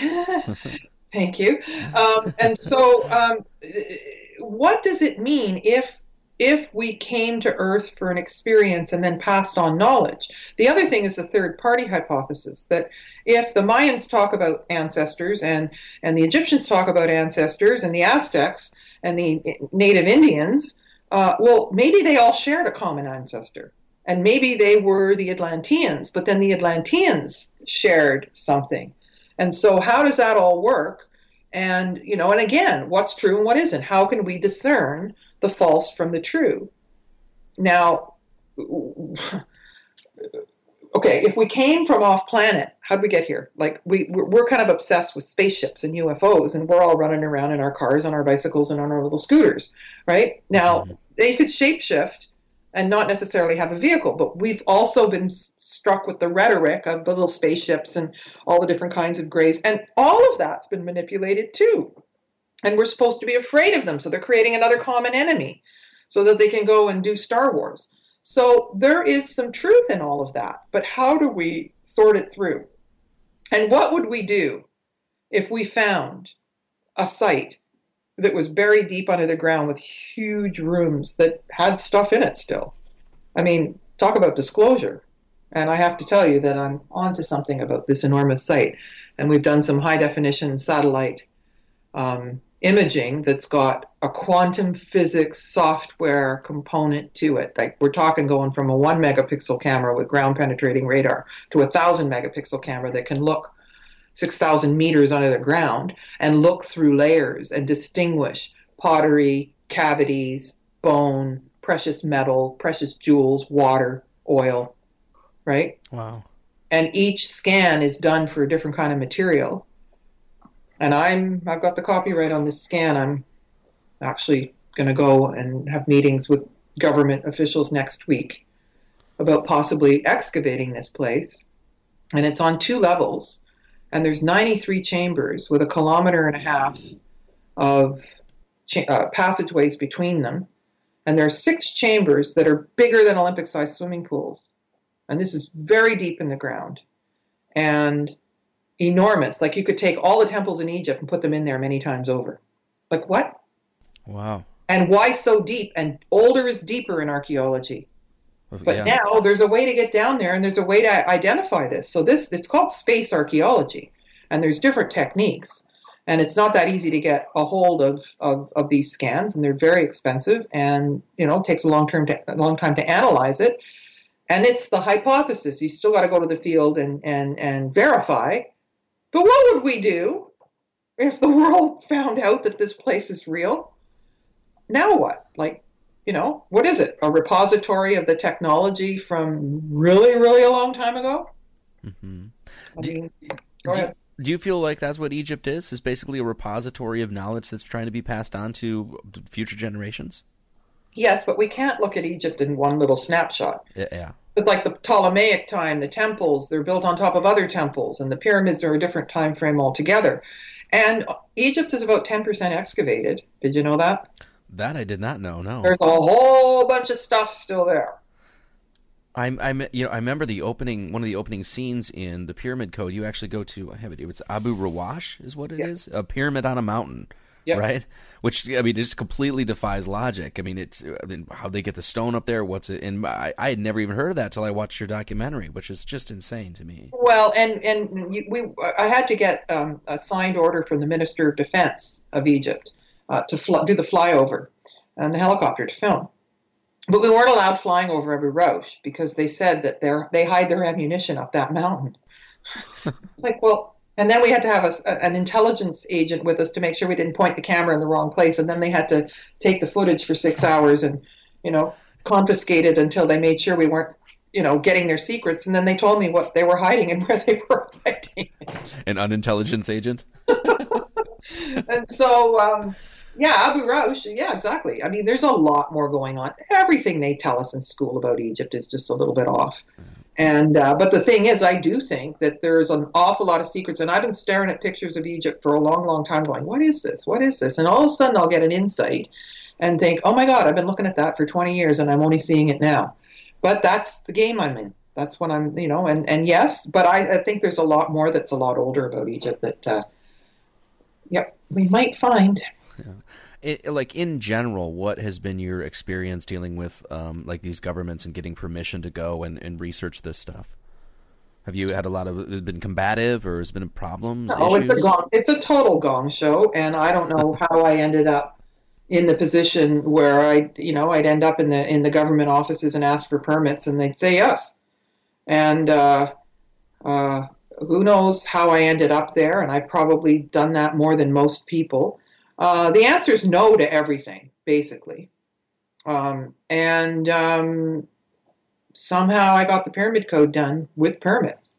Thank you. Um, and so um, what does it mean if if we came to Earth for an experience and then passed on knowledge? The other thing is the third-party hypothesis, that if the Mayans talk about ancestors and, and the Egyptians talk about ancestors and the Aztecs and the native Indians, uh, well, maybe they all shared a common ancestor. And maybe they were the Atlanteans, but then the Atlanteans shared something. And so how does that all work? And, you know, and again, what's true and what isn't? How can we discern the false from the true? Now, okay, if we came from off planet, how'd we get here? Like, we, we're kind of obsessed with spaceships and U F Os, and we're all running around in our cars, on our bicycles, and on our little scooters, right? Now, they could shapeshift and not necessarily have a vehicle, but we've also been struck with the rhetoric of the little spaceships and all the different kinds of grays, and all of that's been manipulated too. And we're supposed to be afraid of them, so they're creating another common enemy so that they can go and do Star Wars. So there is some truth in all of that, but how do we sort it through? And what would we do if we found a site that was buried deep under the ground with huge rooms that had stuff in it still? I mean, talk about disclosure. And I have to tell you that I'm onto something about this enormous site. And we've done some high definition satellite um, imaging that's got a quantum physics software component to it. Like, we're talking going from a one megapixel camera with ground penetrating radar to a thousand megapixel camera that can look six thousand meters under the ground and look through layers and distinguish pottery, cavities, bone, precious metal, precious jewels, water, oil, right? Wow. And each scan is done for a different kind of material. And I'm, I've got the copyright on this scan. I'm actually going to go and have meetings with government officials next week about possibly excavating this place. And it's on two levels. And there's ninety-three chambers with a kilometer and a half of cha- uh, passageways between them. And there are six chambers that are bigger than Olympic-sized swimming pools. And this is very deep in the ground and enormous. Like, you could take all the temples in Egypt and put them in there many times over. Like, what? Wow. And why so deep? And older is deeper in archaeology. But yeah. now there's a way to get down there, and there's a way to identify this. So this, it's called space archaeology, and there's different techniques. And it's not that easy to get a hold of, of, of these scans, and they're very expensive, and, you know, it takes a long term to, a long time to analyze it. And it's the hypothesis. You still got to go to the field and, and, and verify. But what would we do if the world found out that this place is real? Now what? Like, you know, what is it? A repository of the technology from really, really a long time ago? Mm-hmm. I Do, mean, go do, ahead. do you feel like that's what Egypt is? Is basically a repository of knowledge that's trying to be passed on to future generations? Yes, but we can't look at Egypt in one little snapshot. Yeah. It's like the Ptolemaic time, the temples, they're built on top of other temples, and the pyramids are a different time frame altogether. And Egypt is about ten percent excavated. Did you know that? That I did not know. No. There's a whole bunch of stuff still there. I'm, I'm, you know, I remember the opening, one of the opening scenes in the Pyramid Code. You actually go to, I have it. It's Abu Rawash, is what it Yeah. is, a pyramid on a mountain, Yep. right? Which I mean, it just completely defies logic. I mean, it's I mean, how they get the stone up there. What's it? And I, I had never even heard of that till I watched your documentary, which is just insane to me. Well, and and you, we, I had to get um, a signed order from the Minister of Defense of Egypt uh, to fly, do the flyover and the helicopter to film. But we weren't allowed flying over Abu Roche because they said that they they hide their ammunition up that mountain. It's like, well, and then we had to have a, an intelligence agent with us to make sure we didn't point the camera in the wrong place. And then they had to take the footage for six hours and, you know, confiscate it until they made sure we weren't, you know, getting their secrets. And then they told me what they were hiding and where they were hiding. An unintelligence agent. And so, um, yeah, Abu Roche, yeah, exactly. I mean, there's a lot more going on. Everything they tell us in school about Egypt is just a little bit off. And uh, but the thing is, I do think that there's an awful lot of secrets. And I've been staring at pictures of Egypt for a long, long time going, what is this? What is this? And all of a sudden I'll get an insight and think, oh my God, I've been looking at that for twenty years and I'm only seeing it now. But that's the game I'm in. That's what I'm, you know, and, and yes, but I, I think there's a lot more that's a lot older about Egypt that, uh, yep, we might find. Yeah. It, like in general, what has been your experience dealing with um, like these governments and getting permission to go and, and research this stuff? Have you had a lot of, has it been combative or has it been problems? Oh, issues? it's a gong, it's a total gong show, and I don't know how I ended up in the position where I, you know, I'd end up in the in the government offices and ask for permits, and they'd say yes, and uh, uh, who knows how I ended up there, and I've probably done that more than most people. Uh, the answer is no to everything, basically. Um, and um, somehow I got the Pyramid Code done with permits.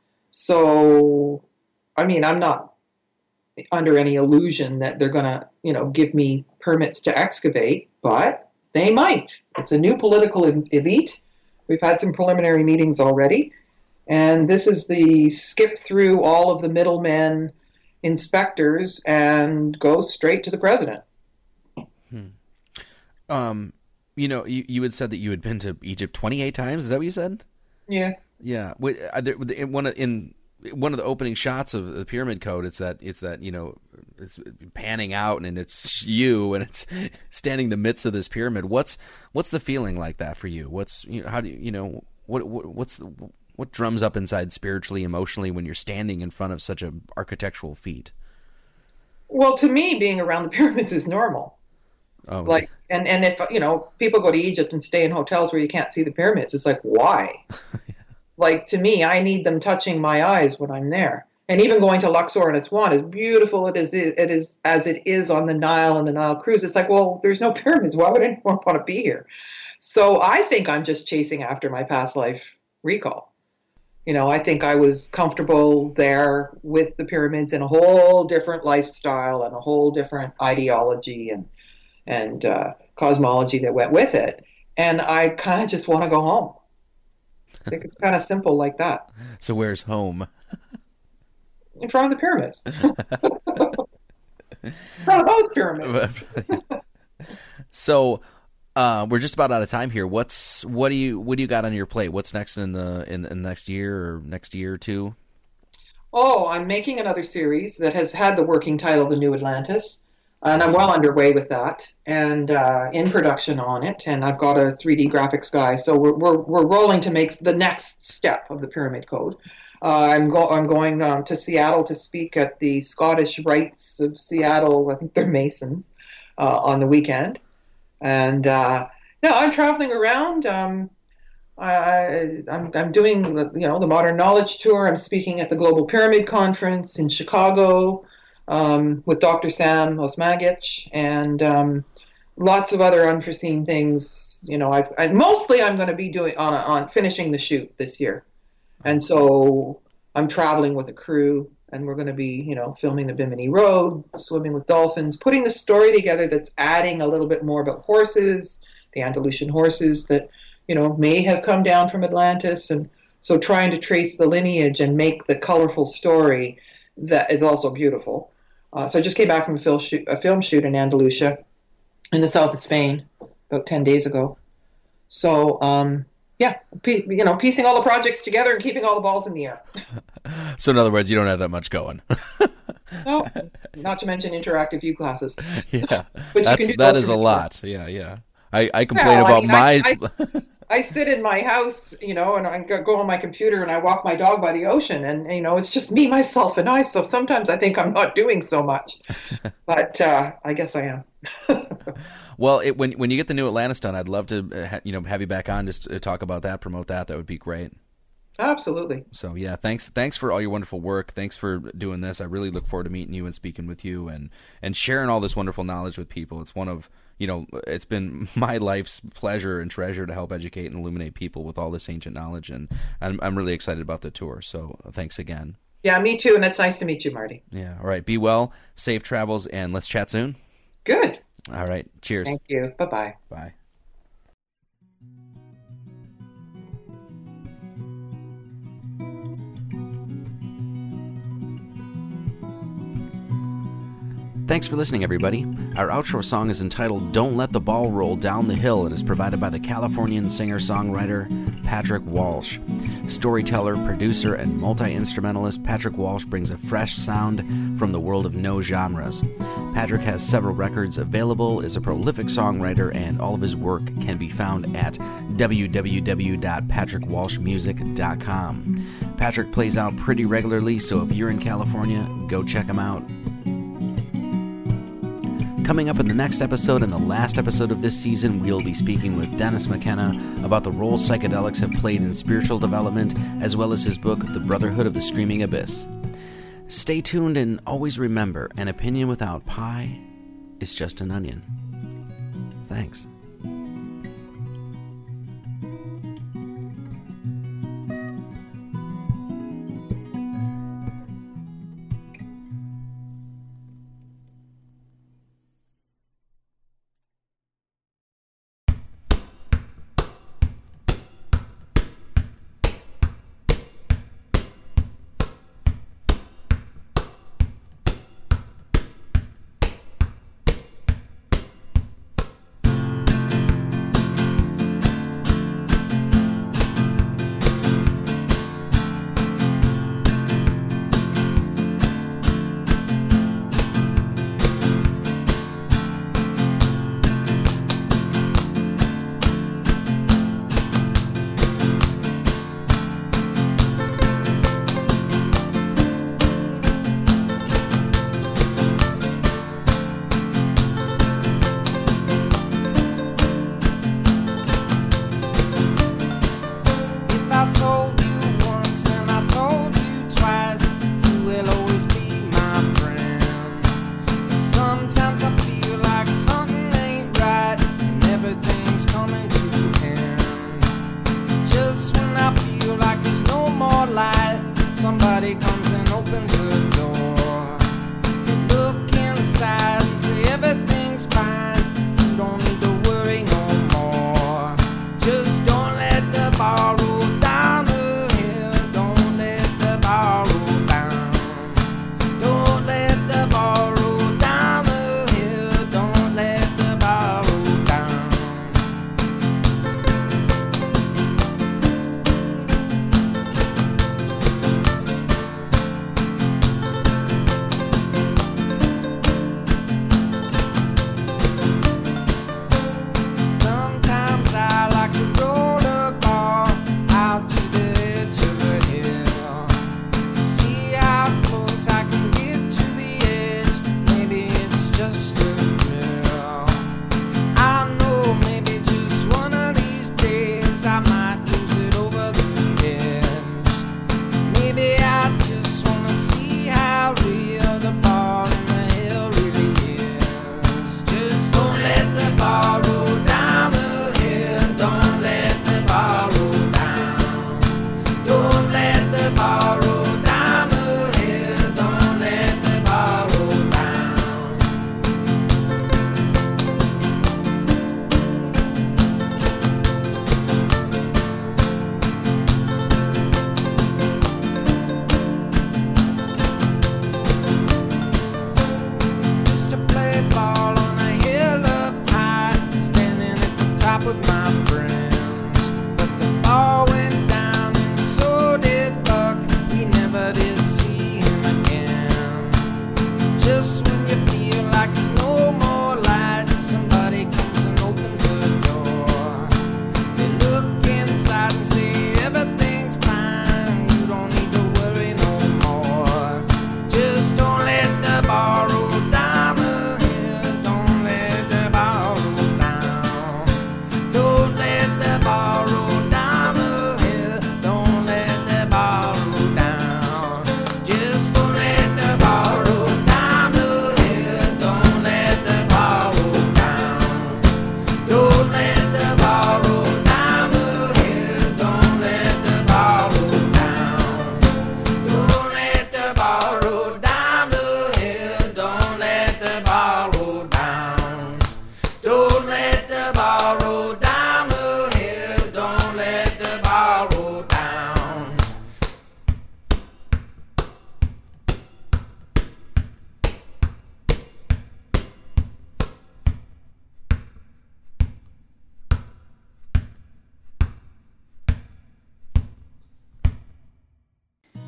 So, I mean, I'm not under any illusion that they're going to, you know, give me permits to excavate, but they might. It's a new political elite. We've had some preliminary meetings already. And this is the skip through all of the middlemen inspectors and go straight to the president. Hmm. Um, you know, you, you had said that you had been to Egypt twenty-eight times. Is that what you said? Yeah. Yeah. In one of, in one of the opening shots of the Pyramid Code, it's that it's that you know it's panning out and it's you and it's standing in the midst of this pyramid. What's what's the feeling like that for you? What's you know how do you you know what, what what's the, what drums up inside spiritually, emotionally when you're standing in front of such an architectural feat? Well, to me, being around the pyramids is normal. Oh, like, and, and if, you know, people go to Egypt and stay in hotels where you can't see the pyramids, it's like, why? Yeah. Like, to me, I need them touching my eyes when I'm there. And even going to Luxor and Aswan, as beautiful it is, it is as it is on the Nile and the Nile cruise, it's like, well, there's no pyramids. Why would anyone want to be here? So I think I'm just chasing after my past life recall. You know, I think I was comfortable there with the pyramids in a whole different lifestyle and a whole different ideology and and uh, cosmology that went with it. And I kind of just want to go home. I think it's kind of simple like that. So where's home? In front of the pyramids. In front of those pyramids. So Uh, we're just about out of time here. What's what do you what do you got on your plate? What's next in the in, in the next year or next year or two? Oh, I'm making another series that has had the working title The New Atlantis, and I'm well underway with that and uh, in production on it. And I've got a three D graphics guy, so we're we're we're rolling to make the next step of the Pyramid Code. Uh, I'm go I'm going um, to Seattle to speak at the Scottish Rites of Seattle. I think they're Masons uh, on the weekend. And uh, no, I'm traveling around. Um, I, I'm, I'm doing the, you know, the Modern Knowledge Tour. I'm speaking at the Global Pyramid Conference in Chicago um, with Doctor Sam Osmagich, and um, lots of other unforeseen things. You know, I've I, mostly I'm going to be doing on on finishing the shoot this year, and so I'm traveling with a crew, and we're going to be, you know, filming the Bimini Road, swimming with dolphins, putting the story together that's adding a little bit more about horses, the Andalusian horses that, you know, may have come down from Atlantis. And so trying to trace the lineage and make the colorful story that is also beautiful. Uh, so I just came back from a film shoot, a film shoot in Andalusia in the south of Spain about ten days ago. So, um, yeah, you know, piecing all the projects together and keeping all the balls in the air. So in other words, you don't have that much going. No, not to mention interactive view classes. So, yeah, that's, that is a lot. Yeah, yeah. I, I complain well, about I mean, my... I, I, I sit in my house, you know, and I go on my computer and I walk my dog by the ocean, and, you know, it's just me, myself, and I. So sometimes I think I'm not doing so much. But uh, I guess I am. Well, it, when when you get the new Atlantis done, I'd love to uh, ha, you know have you back on just to talk about that, promote that. That would be great. Absolutely. So yeah, thanks thanks for all your wonderful work. Thanks for doing this. I really look forward to meeting you and speaking with you and and sharing all this wonderful knowledge with people. It's one of you know it's been my life's pleasure and treasure to help educate and illuminate people with all this ancient knowledge, and I'm I'm really excited about the tour. So thanks again. Yeah, me too, and it's nice to meet you, Marty. Yeah. All right. Be well, safe travels, and let's chat soon. Good. All right. Cheers. Thank you. Bye-bye. Bye. Thanks for listening, everybody. Our outro song is entitled Don't Let the Ball Roll Down the Hill and is provided by the Californian singer-songwriter Patrick Walsh. Storyteller, producer, and multi-instrumentalist, Patrick Walsh brings a fresh sound from the world of no genres. Patrick has several records available, is a prolific songwriter, and all of his work can be found at w w w dot patrick walsh music dot com. Patrick plays out pretty regularly, so if you're in California, go check him out. Coming up in the next episode and the last episode of this season, we'll be speaking with Dennis McKenna about the role psychedelics have played in spiritual development, as well as his book, The Brotherhood of the Screaming Abyss. Stay tuned and always remember, an opinion without pie is just an onion. Thanks.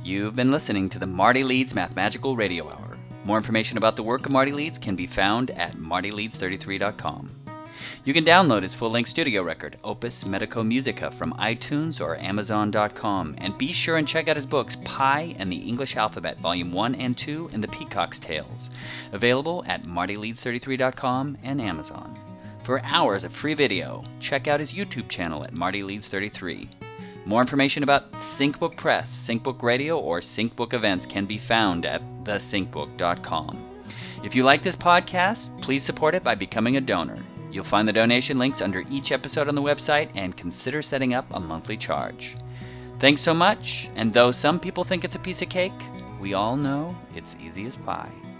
You've been listening to the Marty Leeds Mathmagical Radio Hour. More information about the work of Marty Leeds can be found at marty leeds thirty-three dot com. You can download his full-length studio record, Opus Medico Musica, from iTunes or amazon dot com, and be sure and check out his books, Pi and the English Alphabet, Volume one and two, and The Peacock's Tales, available at marty leeds thirty-three dot com and Amazon. For hours of free video, check out his YouTube channel at marty leeds thirty-three. More information about SyncBook Press, SyncBook Radio, or SyncBook events can be found at the sync book dot com. If you like this podcast, please support it by becoming a donor. You'll find the donation links under each episode on the website, and consider setting up a monthly charge. Thanks so much, and though some people think it's a piece of cake, we all know it's easy as pie.